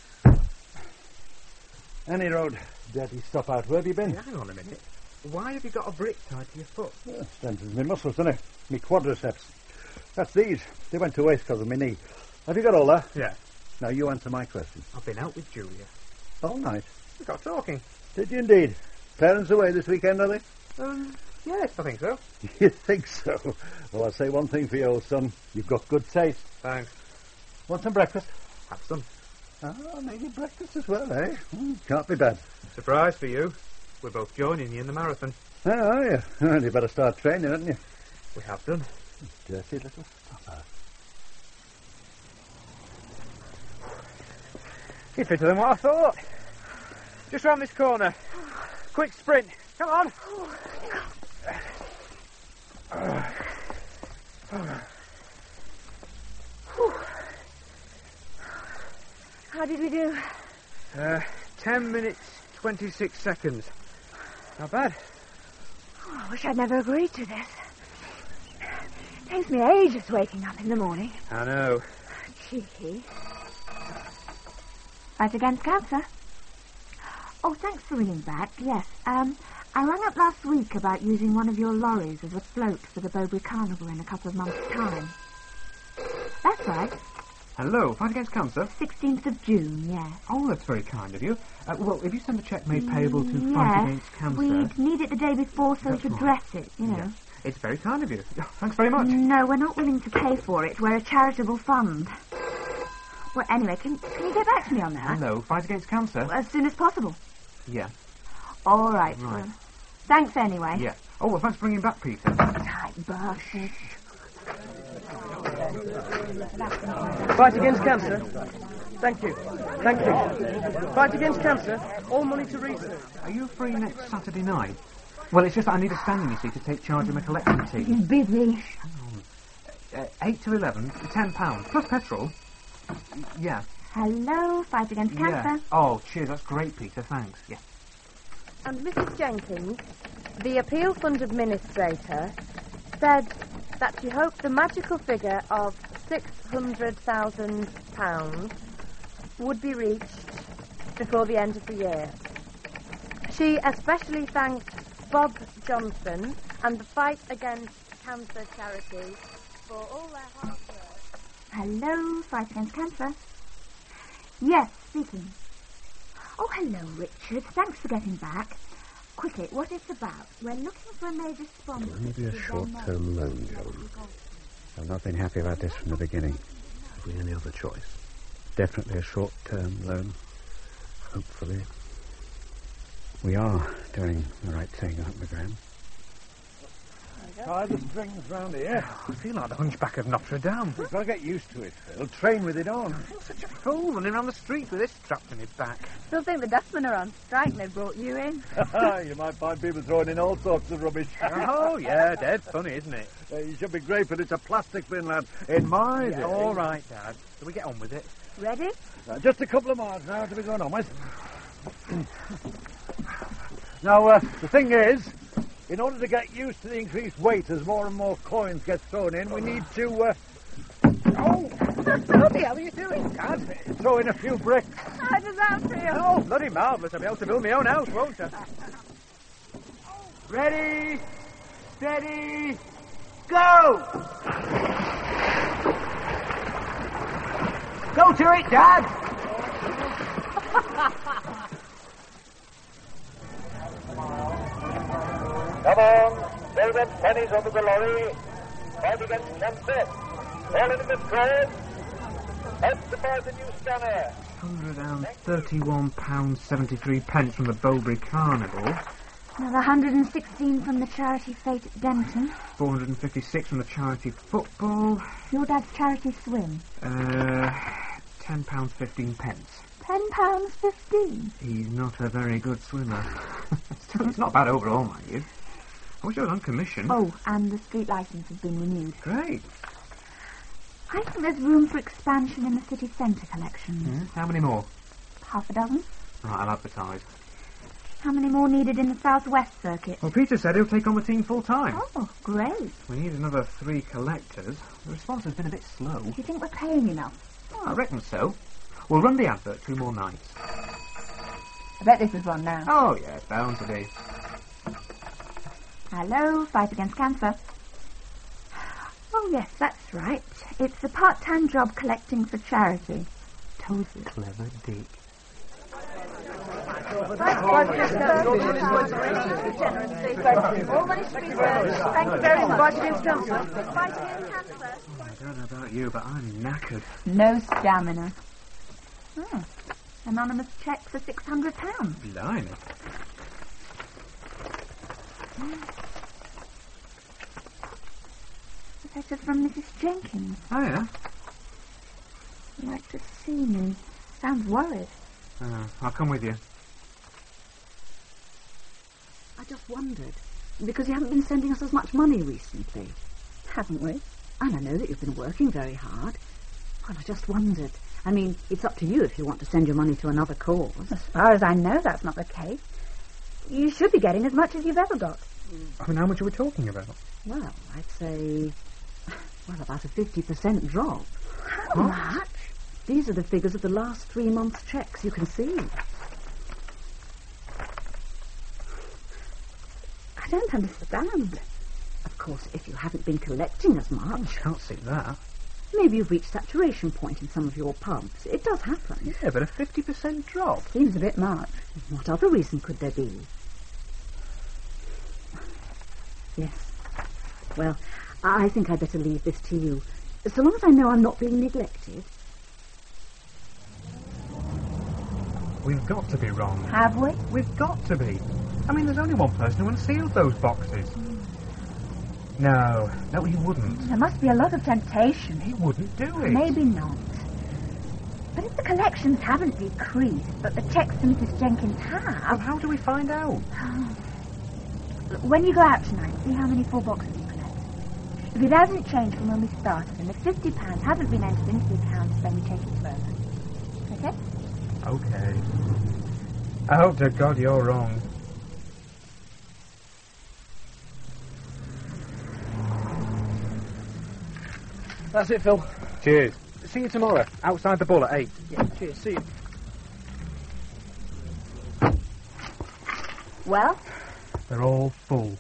Any road. Dirty stuff out. Where have you been? Yeah, hang on a minute. Why have you got a brick tied to your foot? Well, strengthens my muscles, doesn't it? Me quadriceps. That's these. They went to waste because of my knee. Have you got all that? Yeah. Now you answer my question. I've been out with Julia. All night. We got talking. Did you indeed? Parents away this weekend, are they? Yes, I think so. You think so? Well, I'll say one thing for you, old son. You've got good taste. Thanks. Want some breakfast? Have some. Oh, maybe breakfast as well, eh? Can't be bad. Surprise for you. We're both joining you in the marathon. Oh, are you? Well, you better start training, hadn't you? We have done. Dirty little stopper. You're fitter than what I thought. Just round this corner. Quick sprint. Come on. How did we do? 10 minutes, 26 seconds. Not bad. Oh, I wish I'd never agreed to this. It takes me ages waking up in the morning. I know. Cheeky. Fight Against Cancer? Oh, thanks for ringing back. Yes, I rang up last week about using one of your lorries as a float for the Bowbury Carnival in a couple of months' time. That's right. Hello, Fight Against Cancer? 16th of June, yes. Oh, that's very kind of you. Well, if you send a cheque made payable to Fight Against Cancer... we'd need it the day before so we could dress it, you know. Yes. It's very kind of you. Thanks very much. No, we're not willing to pay for it. We're a charitable fund. Well, anyway, can you get back to me on that? Hello, Fight Against Cancer? Well, as soon as possible. Yeah. All right. Right. Well, thanks anyway. Yeah. Oh, well, thanks for bringing back, Peter. Tight bastard. Fight Against Cancer. Thank you. Thank you. Fight Against Cancer. All money to research. Are you free next Saturday night? Well, it's just that I need a stand, you see, to take charge of my collection team. He's busy. 8 to 11, £10, plus petrol. Yeah. Hello, Fight Against Cancer. Yeah. Oh, cheers, that's great, Peter, thanks. Yeah. And Mrs. Jenkins, the Appeal Fund Administrator, said that she hoped the magical figure of £600,000 would be reached before the end of the year. She especially thanked Bob Johnson and the Fight Against Cancer charity for all their hard work. Hello, Fight Against Cancer. Yes, speaking. Oh, hello, Richard. Thanks for getting back. Quickly, what it's about? We're looking for a major sponsor. Maybe a short-term loan, John. I've not been happy about this from the beginning. Have we any other choice? Definitely a short-term loan. Hopefully. We are doing the right thing, aren't we, Graham? Tie the strings round here. I feel like the hunchback of Notre Dame. You've got to get used to it, Phil. Train with it on. I feel such a fool running around the street with this strapped to my back. Still think the dustmen are on strike and they brought you in. You might find people throwing in all sorts of rubbish. Oh, yeah, dead funny, isn't it? You should be grateful it's a plastic bin, lad. In my day. All right, Dad. So we get on with it. Ready? Just a couple of miles now to be going on with. Now, the thing is, in order to get used to the increased weight as more and more coins get thrown in, we need to, Oh! What the hell are you doing, Dad? Throw in a few bricks. How does that feel? Oh, bloody marvellous. I'll be able to build my own house, won't I? Ready, steady, go! Go to it, Dad! Come on, throw them pennies over the lorry. Fight against cancer. All in the crowd. Help to buy the new scanner. £131.73 from the Bowbury Carnival. Another 116 from the charity Fate at Denton. 456 from the charity football. Your dad's charity swim. £10.15. £10.15. He's not a very good swimmer. Still, it's not bad overall, mind you. I wish I was on commission. Oh, and the street licence has been renewed. Great. I think there's room for expansion in the city centre collections. How many more? Half a dozen. Right, I'll advertise. How many more needed in the southwest circuit? Well, Peter said he'll take on the team full time. Oh, great. We need another 3 collectors. The response has been a bit slow. Do you think we're paying enough? Oh, I reckon so. We'll run the advert 2 more nights. I bet this is one now. Oh, yeah, it's bound to be. Hello, Fight Against Cancer. Oh, yes, that's right. It's a part-time job collecting for charity. Told you. Clever Dick. Thank you very much, Johnson. Fight Against Cancer. I don't know about you, but I'm knackered. No stamina. Oh, anonymous cheque for £600. Blimey. A letter from Mrs. Jenkins. Oh, yeah? She'd like to see me. Sounds worried. I'll come with you. I just wondered, because you haven't been sending us as much money recently. Haven't we? And I know that you've been working very hard. Well, I just wondered. I mean, it's up to you if you want to send your money to another cause. As far as I know, that's not the case. You should be getting as much as you've ever got. I mean, how much are we talking about? Well, I'd say, about a 50% drop. How much? These are the figures of the last 3 months' cheques, you can see. I don't understand. Of course, if you haven't been collecting as much... I can't see that. Maybe you've reached saturation point in some of your pubs. It does happen. Yeah, but a 50% drop. Seems a bit much. What other reason could there be? Yes. Well, I think I'd better leave this to you. So long as I know I'm not being neglected. We've got to be wrong. Have we? We've got to be. I mean, there's only one person who unsealed those boxes. No, he wouldn't. There must be a lot of temptation. He wouldn't do it. Maybe not. But if the collections haven't decreased, but the checks to Mrs. Jenkins have... Well, how do we find out? When you go out tonight, see how many full boxes you collect. If it hasn't changed from when we started, and if £50 hasn't been entered into the account, then we take it further. Okay? Okay. I hope to God you're wrong. That's it, Phil. Cheers. See you tomorrow, outside the Bull at 8. Yeah, cheers. See you. Well? They're all full.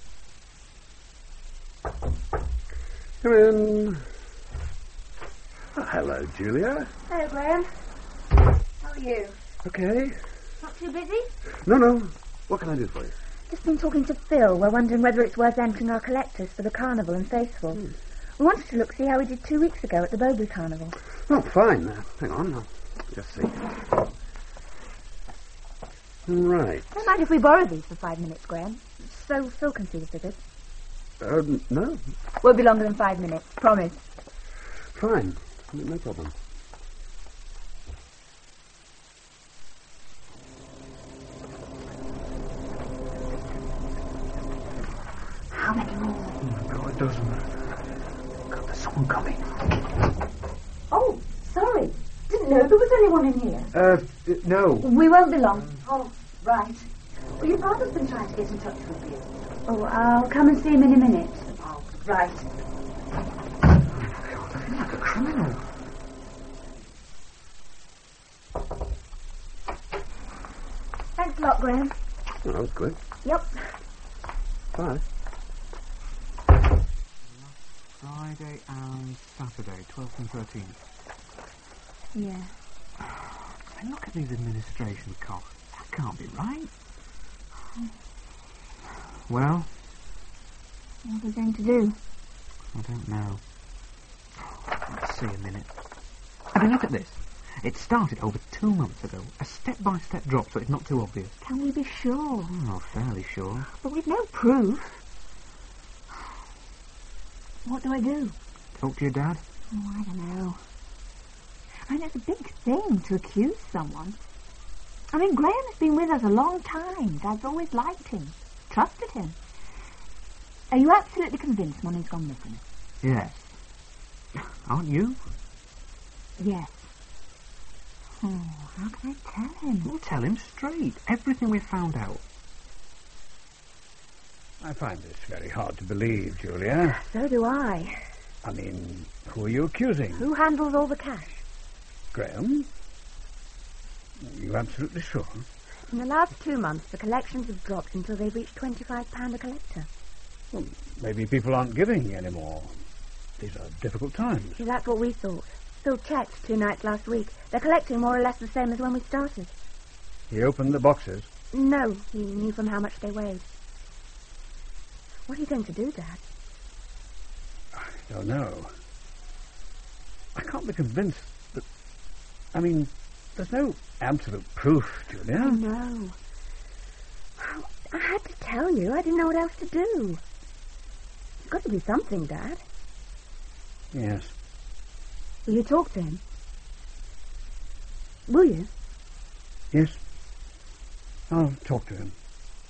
Come in. Oh, hello, Julia. Hello, Graham. How are you? Okay. Not too busy? No. What can I do for you? Just been talking to Phil. We're wondering whether it's worth entering our collectors for the carnival in Faithful. We wanted to see how we did 2 weeks ago at the Bowbury Carnival. Oh, fine. Hang on. I'll just see. Right. Don't mind if we borrow these for 5 minutes, Graham. So Phil can see the figures. No. Won't be longer than 5 minutes. Promise. Fine. No problem. How many more? Oh, a dozen. God, there's someone coming. Oh, sorry. Didn't know there was anyone in here. No. We won't be long. Oh, right. Well, your father's been trying to get in touch with you. Oh, I'll come and see him in a minute. Oh, right. Like a criminal. Thanks a lot, Graham. Oh, that was quick. Yep. Bye. Friday and Saturday, 12th and 13th. Yeah. I mean, look at these administration costs. That can't be right. Well? What are we going to do? I don't know. Let's see a minute. I mean, look at this. It started over 2 months ago. A step-by-step drop, so it's not too obvious. Can we be sure? Oh, fairly sure. But we've no proof. What do I do? Talk to your dad? Oh, I don't know. I mean, it's a big thing to accuse someone. I mean, Graham has been with us a long time. Dad's always liked him, trusted him. Are you absolutely convinced money's gone missing? Yes. Aren't you? Yes. Oh, how can I tell him? We'll tell him straight. Everything we've found out. I find this very hard to believe, Julia. So do I. I mean, who are you accusing? Who handles all the cash? Graham? Are you absolutely sure? In the last 2 months, the collections have dropped until they've reached £25 a collector. Well, maybe people aren't giving anymore. These are difficult times. See, that's what we thought. Phil checked 2 nights last week. They're collecting more or less the same as when we started. He opened the boxes? No, he knew from how much they weighed. What are you going to do, Dad? I don't know. I can't be convinced that... I mean, there's no absolute proof, Julia. I know. Well, I had to tell you. I didn't know what else to do. There's got to be something, Dad. Yes. Will you talk to him? Will you? Yes. I'll talk to him.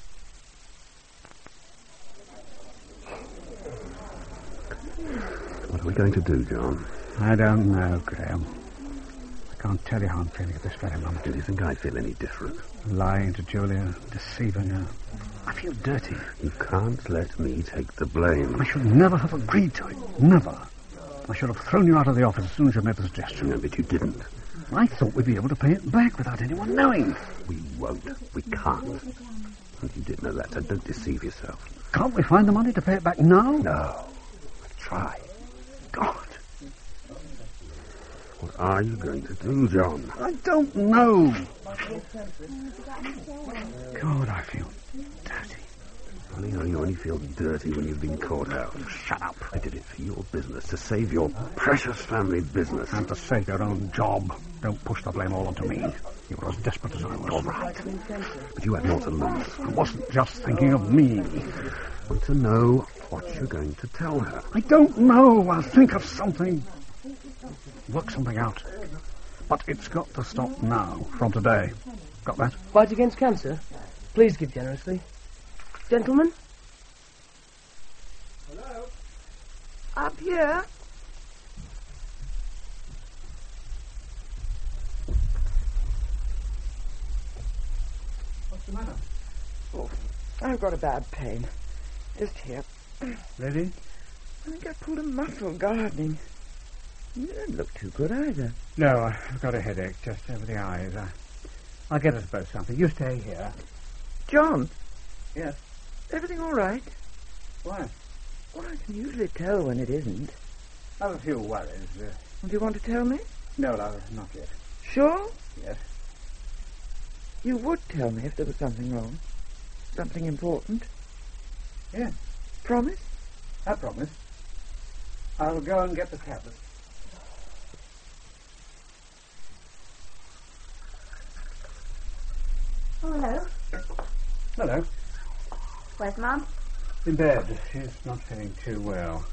What are we going to do, John? I don't know, Graham. I can't tell you how I'm feeling at this very moment. Do you think I feel any different? Lying to Julia, deceiving her. I feel dirty. You can't let me take the blame. I should never have agreed to it. Never. I should have thrown you out of the office as soon as you made the suggestion. No, but you didn't. I thought we'd be able to pay it back without anyone knowing. We won't. We can't. And you did know that, so don't deceive yourself. Can't we find the money to pay it back now? No. Try. God. What are you going to do, John? I don't know. God, I feel dirty. Honey, you only feel dirty when you've been caught out. Shut up. I did it for your business, to save your precious family business. And to save your own job. Don't push the blame all onto me. You were as desperate as I was. All right. But you had more to lose. I wasn't just thinking of me. I want to know what you're going to tell her. I don't know. I'll think of something. Work something out. But it's got to stop now, from today. Got that? Fight against cancer? Please give generously. Gentlemen? Up here. What's the matter? Oh, I've got a bad pain. Just here. Ready? I think I pulled a muscle gardening. You don't look too good either. No, I've got a headache just over the eyes. I'll get us both something. You stay here. John? Yes? Everything all right? Why? Well, I can usually tell when it isn't. I have a few worries. Do you want to tell me? No, not yet. Sure? Yes. You would tell me if there was something wrong. Something important. Yes. Promise? I promise. I'll go and get the tablets. Oh, hello. Hello. Where's Mum? In bed. She's not feeling too well.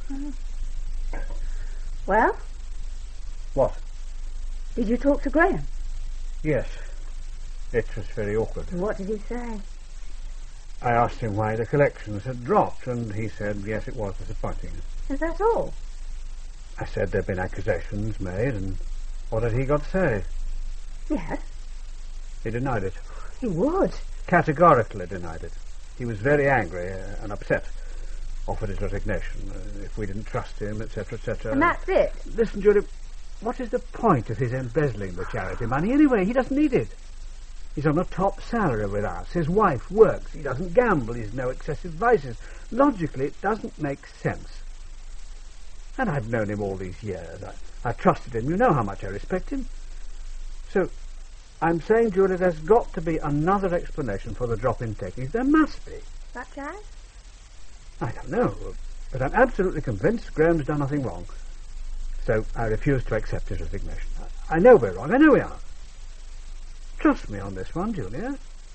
Well, What? did you talk to Graham? Yes. It was very awkward. What did he say? I asked him why the collections had dropped, and he said, yes, it was disappointing. Is that all? I said there'd been accusations made, and what had he got to say? Yes, He denied it. he would. Categorically denied it. He was very angry and upset. Offered his resignation if we didn't trust him, etc., etc. And that's it. Listen, Julie, what is the point of his embezzling the charity money anyway? He doesn't need it. He's on a top salary with us. His wife works. He doesn't gamble. He's no excessive vices. Logically, it doesn't make sense. And I've known him all these years. I trusted him. You know how much I respect him. So, I'm saying, Julie, there's got to be another explanation for the drop in takings. There must be. Such as? I don't know, but I'm absolutely convinced Graham's done nothing wrong. So I refuse to accept his resignation. I know we're wrong. I know we are. Trust me on this one, Julia.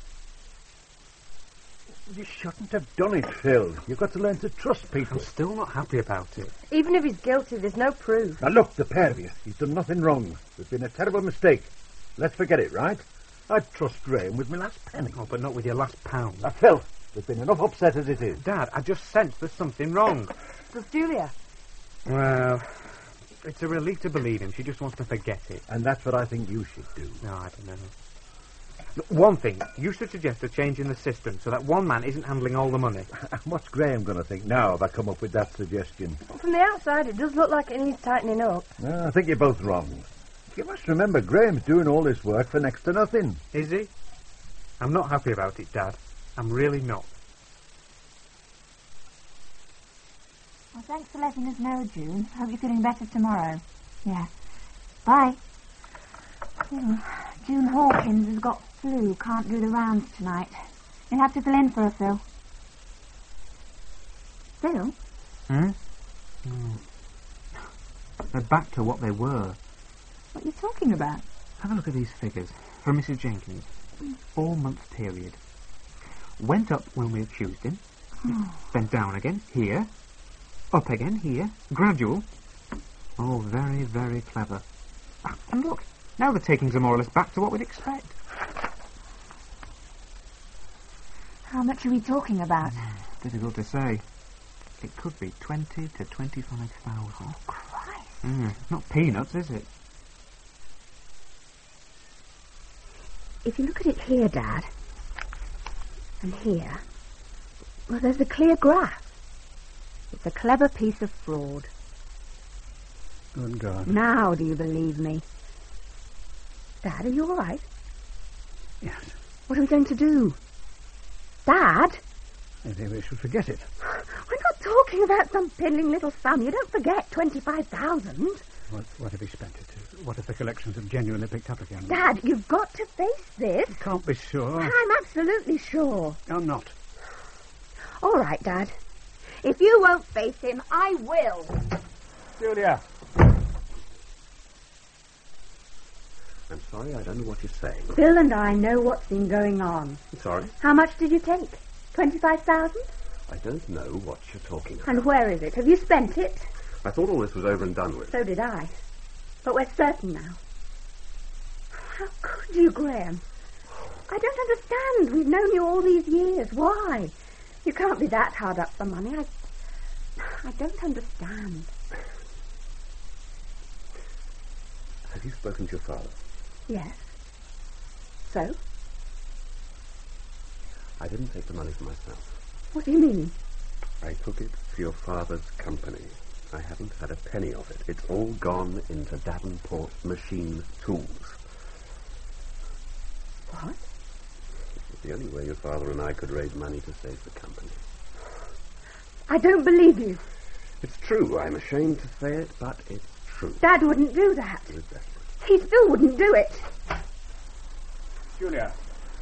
You shouldn't have done it, Phil. You've got to learn to trust people. I'm still not happy about it. Even if he's guilty, there's no proof. Now look, the pair of you, he's done nothing wrong. There's been a terrible mistake. Let's forget it, right? I'd trust Graham with my last penny. Oh, but not with your last pound. Now, Phil, there's been enough upset as it is. Dad, I just sensed there's something wrong. Does Julia? Well, it's a relief to believe him. She just wants to forget it. And that's what I think you should do. No, I don't know. Look, one thing, you should suggest a change in the system so that one man isn't handling all the money. What's Graham going to think now if I come up with that suggestion? From the outside, it does look like it needs tightening up. I think you're both wrong. You must remember, Graham's doing all this work for next to nothing. Is he? I'm not happy about it, Dad. I'm really not. Well, thanks for letting us know, June. Hope you're feeling better tomorrow. Yeah. Bye. June Hawkins has got flu, can't do the rounds tonight. You'll have to fill in for her, Phil. Phil? They're back to what they were. What are you talking about? Have a look at these figures. For Mrs. Jenkins. 4-month period. Went up when we accused him. Then down again, here. Up again, here. Gradual. Oh, very, very clever. And look, now the takings are more or less back to what we'd expect. How much are we talking about? Difficult to say. It could be 20 to 25,000. Oh, Christ. Not peanuts, is it? If you look at it here, Dad, and here, well, there's a clear graph. It's a clever piece of fraud. Good God. Now do you believe me? Dad, are you all right? Yes. What are we going to do? Dad? I think we should forget it. We're not talking about some piddling little sum. You don't forget 25,000. What have he spent it? What if the collections have genuinely picked up again? Dad, you've got to face this. You can't be sure. I'm absolutely sure. I'm not. All right, Dad. If you won't face him, I will. Julia. I'm sorry, I don't know what you're saying. Phil and I know what's been going on. Sorry? How much did you take? 25,000? I don't know what you're talking about. And where is it? Have you spent it? I thought all this was over and done with. So did I. But we're certain now. How could you, Graham? I don't understand. We've known you all these years. Why? You can't be that hard up for money. I don't understand. Have you spoken to your father? Yes. So? I didn't take the money for myself. What do you mean? I took it for your father's company. I haven't had a penny of it. It's all gone into Davenport Machine Tools. What? It's the only way your father and I could raise money to save the company. I don't believe you. It's true. I'm ashamed to say it, but it's true. Dad wouldn't do that. He was desperate. He still wouldn't do it. Julia.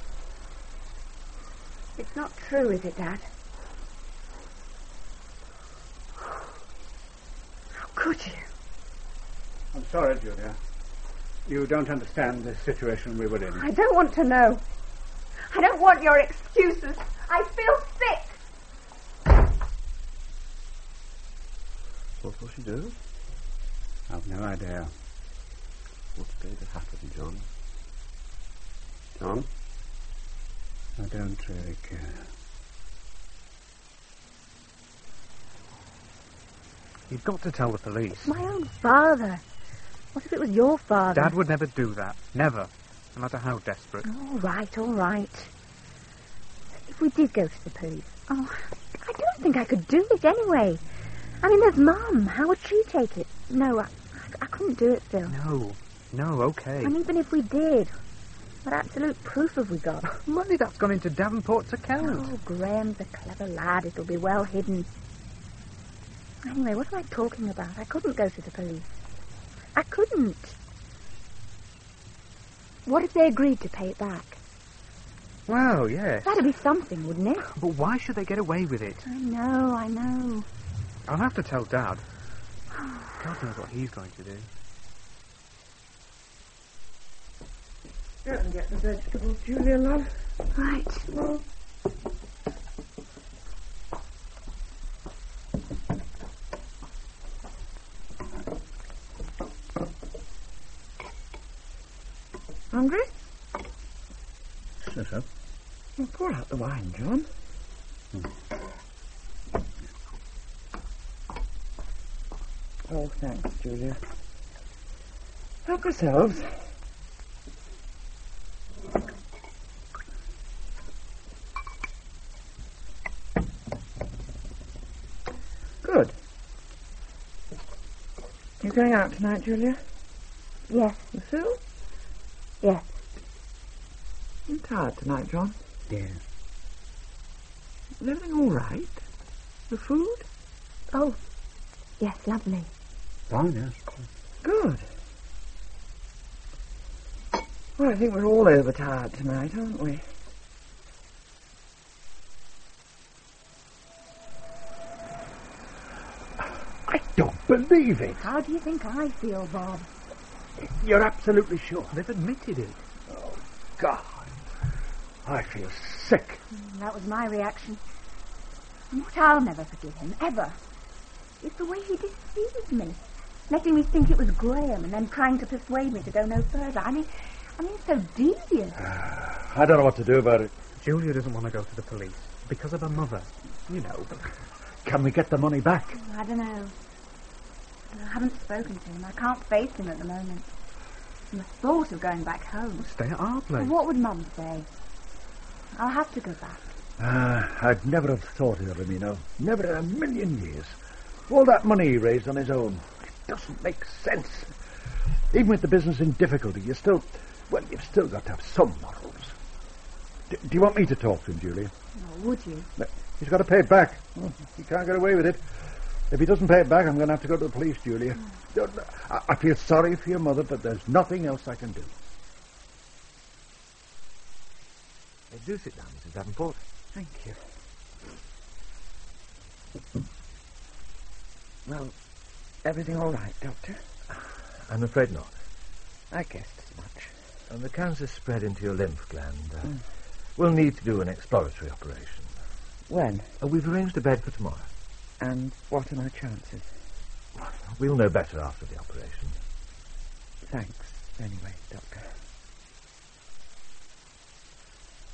It's not true, is it, Dad? How could you? I'm sorry, Julia. You don't understand the situation we were in. I don't want to know. I don't want your excuses. I feel sick. What will she do? I've no idea. What's going to happen, John? John? I don't really care. You've got to tell the police. My own father. What if it was your father? Dad would never do that. Never. No matter how desperate. All right, all right. If we did go to the police, I don't think I could do it anyway. I mean, there's Mum. How would she take it? No, I couldn't do it, Phil. No, okay. And even if we did, what absolute proof have we got? Money that's gone into Davenport's account. Oh, Graham's a clever lad. It'll be well hidden. Anyway, what am I talking about? I couldn't go to the police. I couldn't. What if they agreed to pay it back? Well, yes. That'd be something, wouldn't it? But why should they get away with it? I know. I'll have to tell Dad. God knows what he's going to do. Go and get the vegetables, Julia, love. Right. Well, hungry? So. Well, pour out the wine, John. Oh, thanks, Julia. Help yourselves. Good. You going out tonight, Julia? Yes. You Phil? Yes. You tired tonight, John? Yeah. Is everything all right? The food? Oh, yes, lovely. Fine, yes. Good. Well, I think we're all overtired tonight, aren't we? I don't believe it. How do you think I feel, Bob? You're absolutely sure? They've admitted it. Oh, God. I feel sick. That was my reaction. And what I'll never forgive him, ever, is the way he deceived me. Letting me think it was Graham and then trying to persuade me to go no further. I mean, so devious. I don't know what to do about it. Julia doesn't want to go to the police because of her mother. You know. Can we get the money back? I don't know. I haven't spoken to him. I can't face him at the moment. And the thought of going back home. Stay at our place. Well, what would Mum say? I'll have to go back. I'd never have thought of him, you know. Never in a million years. All that money he raised on his own. It doesn't make sense. Even with the business in difficulty, you've still got to have some morals. Do you want me to talk to him, Julia? Oh, would you? He's got to pay it back. Well, he can't get away with it. If he doesn't pay it back, I'm going to have to go to the police, Julia. I feel sorry for your mother, but there's nothing else I can do. Do sit down, Mrs. Davenport. Thank you. Well, everything all right, Doctor? I'm afraid not. I guessed as much. And the cancer spread into your lymph gland. We'll need to do an exploratory operation. When? We've arranged a bed for tomorrow. And what are my chances? We'll know better after the operation. Thanks, anyway, Doctor.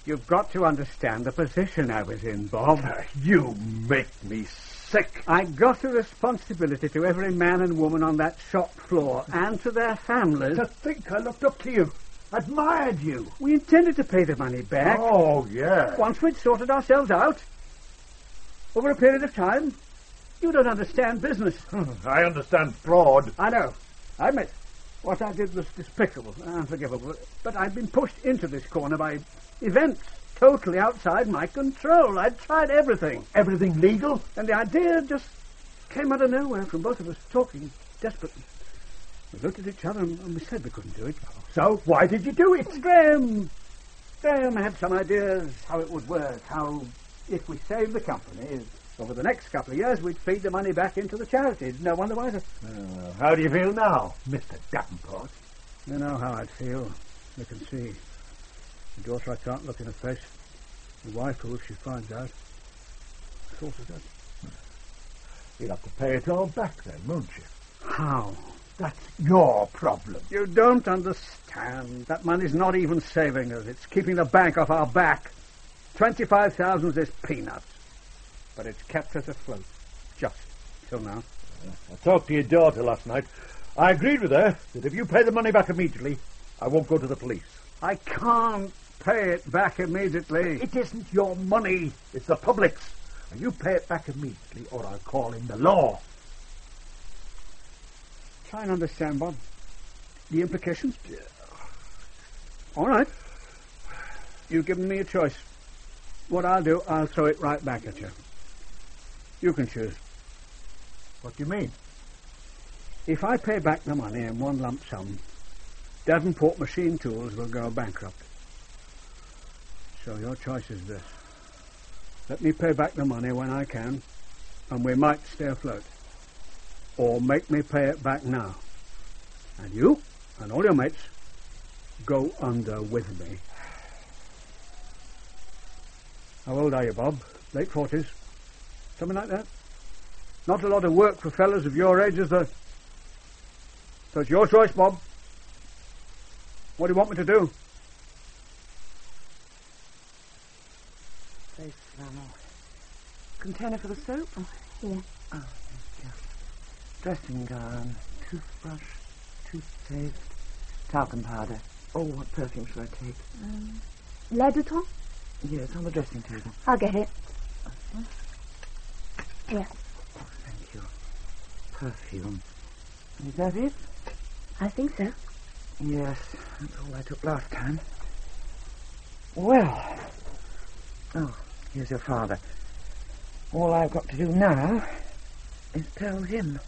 You've got to understand the position I was in, Bob. You make me sick. I got a responsibility to every man and woman on that shop floor and to their families. To think I looked up to you, admired you. We intended to pay the money back. Oh, yeah. Once we'd sorted ourselves out. Over a period of time. You don't understand business. I understand fraud. I know. I admit. What I did was despicable, unforgivable. But I'd been pushed into this corner by events totally outside my control. I'd tried everything. Everything legal? And the idea just came out of nowhere from both of us talking desperately. We looked at each other and we said we couldn't do it. So why did you do it? Graham had some ideas how it would work, how if we saved the company, over the next couple of years we'd feed the money back into the charities. No one the wiser. How do you feel now, Mr. Davenport? You know how I'd feel. You can see. The daughter I can't look in her face. The wife who, if she finds out, sort of does. You'll have to pay it all back then, won't you? How? That's your problem. You don't understand. That money's not even saving us. It's keeping the bank off our back. 25,000 is peanuts. But it's kept us afloat. Just till now. I talked to your daughter last night. I agreed with her that if you pay the money back immediately, I won't go to the police. I can't pay it back immediately. It isn't your money. It's the public's. And you pay it back immediately or I'll call in the law. Try and understand, Bob. The implications? Yeah. All right. You've given me a choice. What I'll do, I'll throw it right back at you. You can choose. What do you mean? If I pay back the money in one lump sum, Davenport Machine Tools will go bankrupt. So your choice is this. Let me pay back the money when I can, and we might stay afloat. Or make me pay it back now. And you, and all your mates, go under with me. How old are you, Bob? Late 40s? Something like that? Not a lot of work for fellas of your age, is there? So it's your choice, Bob. What do you want me to do? Face flannel. Container for the soap? Here. Oh, thank you. Dressing gown, toothbrush, toothpaste, talcum powder. Oh, what perfume should I take? L'Adeton? Yes, on the dressing table. I'll get it. Here. Oh, thank you. Perfume. Is that it? I think so. Yes, that's all I took last time. Well. Oh, here's your father. All I've got to do now is tell him.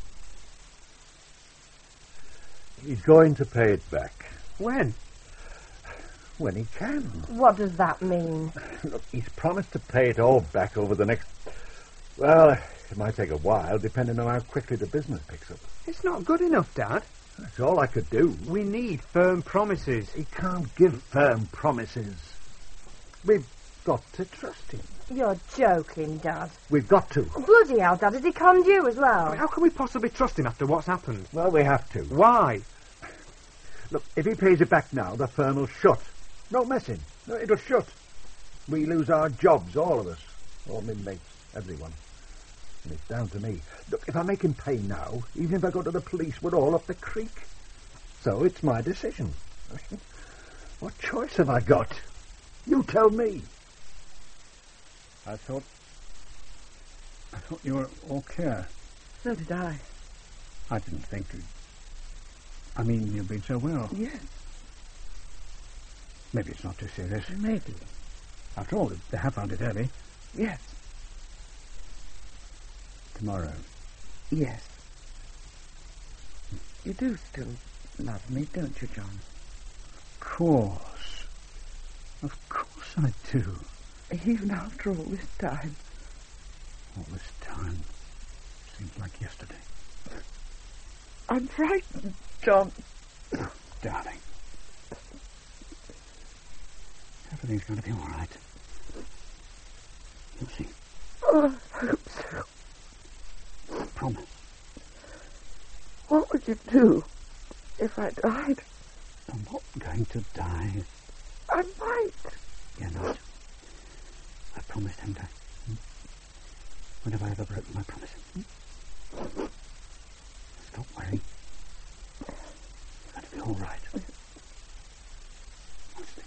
He's going to pay it back. When? When he can. What does that mean? Look, he's promised to pay it all back over the next... Well, it might take a while, depending on how quickly the business picks up. It's not good enough, Dad. That's all I could do. We need firm promises. He can't give firm promises. We've got to trust him. You're joking, Dad. We've got to. Bloody hell, Dad, has he conned you as well? I mean, how can we possibly trust him after what's happened? Well, we have to. Why? Look, if he pays it back now, the firm will shut. No messing. No, it'll shut. We lose our jobs, all of us. All my mates, everyone. And it's down to me. Look, if I make him pay now, even if I go to the police, we're all up the creek. So it's my decision. What choice have I got? You tell me. I thought you were okay. So did I. I didn't think you... I mean, you've been so well. Yes. Maybe it's not too serious. Maybe. After all, they have found it early. Yes. Tomorrow. Yes. You do still love me, don't you, John? Of course. Of course I do. Even after all this time. All this time seems like yesterday. I'm frightened, John. Oh, darling. Everything's going to be all right. You'll see. Oh, I hope so. Promise. What would you do if I died? I'm not going to die. I might. You're not. I promised, haven't I? When have I ever broken my promise? Stop worrying. It's going to be all right. Honestly.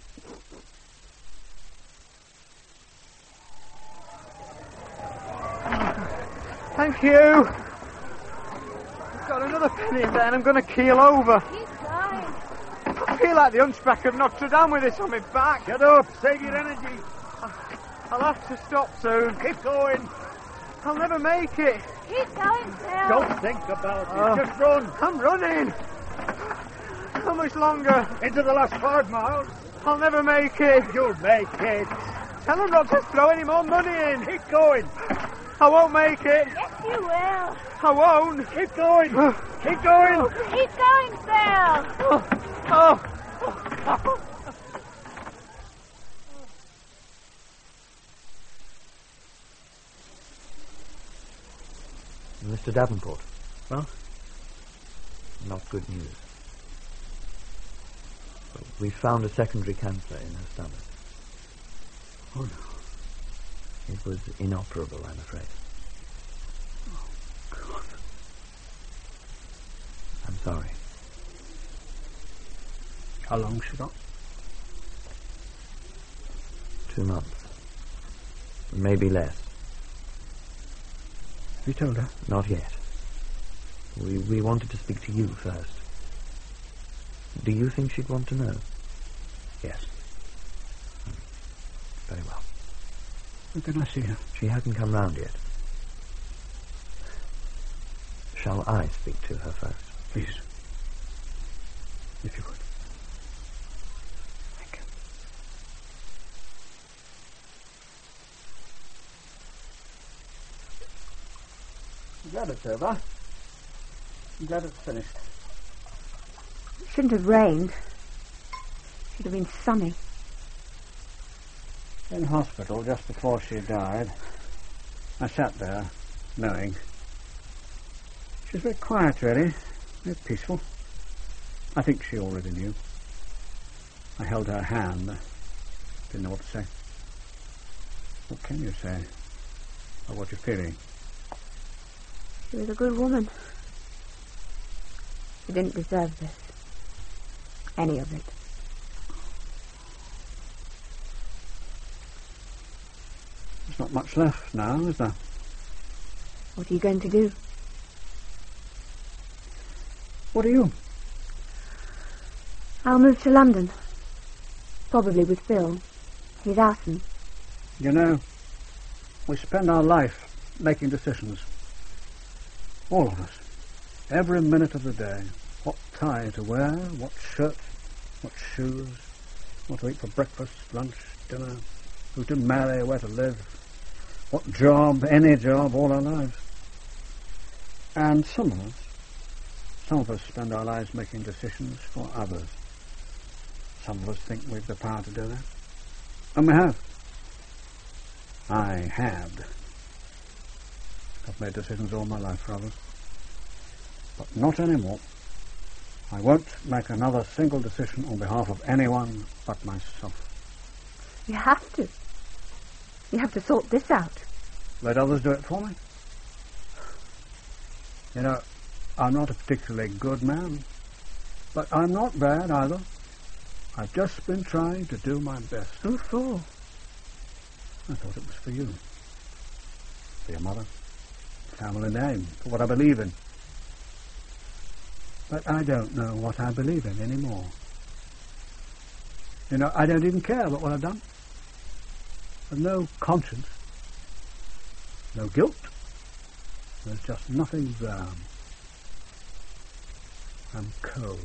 Thank you. I've got another penny in there and I'm going to keel over. Keep going. I feel like the hunchback of Notre Dame with this on my back. Get up. Save your energy. I'll have to stop soon. Keep going. I'll never make it. Keep going, Phil. Don't think about it. Just run. I'm running. How much longer? Into the last 5 miles. I'll never make it. You'll make it. Tell them not to throw any more money in. Keep going. I won't make it. Yes, you will. I won't. Keep going. Keep going. Keep going, Phil. Oh. Mr. Davenport. Well? Not good news. We found a secondary cancer in her stomach. Oh, no. It was inoperable, I'm afraid. Oh, God. I'm sorry. How long she got? 2 months. Maybe less. Have you told her? Not yet. We wanted to speak to you first. Do you think she'd want to know? Yes. Very well. When can I see her? She hasn't come round yet. Shall I speak to her first? Please. If you could. Thank you. I'm glad it's over. I'm glad it's finished. It shouldn't have rained. It should have been sunny. In hospital, just before she died, I sat there, knowing. She was very quiet, really. Very peaceful. I think she already knew. I held her hand. Didn't know what to say. What can you say about what you're feeling? She was a good woman. She didn't deserve this. Any of it. There's not much left now, is there? What are you going to do? What are you? I'll move to London. Probably with Phil. He's arson. You know, we spend our life making decisions. All of us. Every minute of the day. What tie to wear, what shirt, what shoes, what to eat for breakfast, lunch, dinner, who to marry, where to live, what job, any job, all our lives. And some of us spend our lives making decisions for others. Some of us think we've the power to do that. And we have. I had. I've made decisions all my life for others. But not anymore. I won't make another single decision on behalf of anyone but myself. You have to. You have to sort this out. Let others do it for me. You know, I'm not a particularly good man, but I'm not bad either. I've just been trying to do my best. Who for? I thought it was for you. For your mother. Family name. For what I believe in. But I don't know what I believe in anymore. You know, I don't even care about what I've done. I've no conscience. No guilt. There's just nothing there. I'm cold.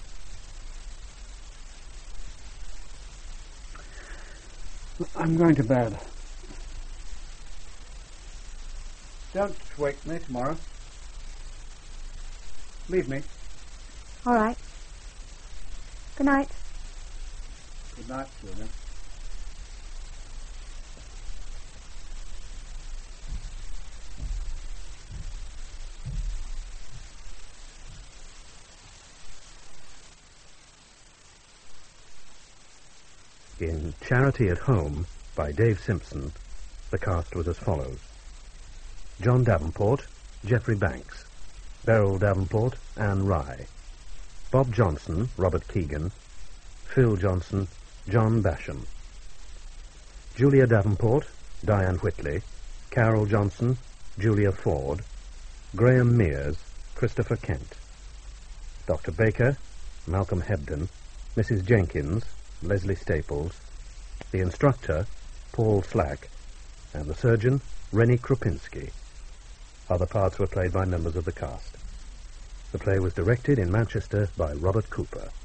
I'm going to bed. Don't wake me tomorrow. Leave me. All right. Good night. Good night, Julia. In Charity at Home by Dave Simpson, the cast was as follows. John Davenport, Geoffrey Banks. Beryl Davenport, Anne Rye. Bob Johnson, Robert Keegan. Phil Johnson, John Basham. Julia Davenport, Diane Whitley. Carol Johnson, Julia Ford. Graham Mears, Christopher Kent. Dr. Baker, Malcolm Hebden. Mrs. Jenkins, Leslie Staples. The instructor, Paul Slack. And the surgeon, Rennie Krupinski. Other parts were played by members of the cast. The play was directed in Manchester by Robert Cooper.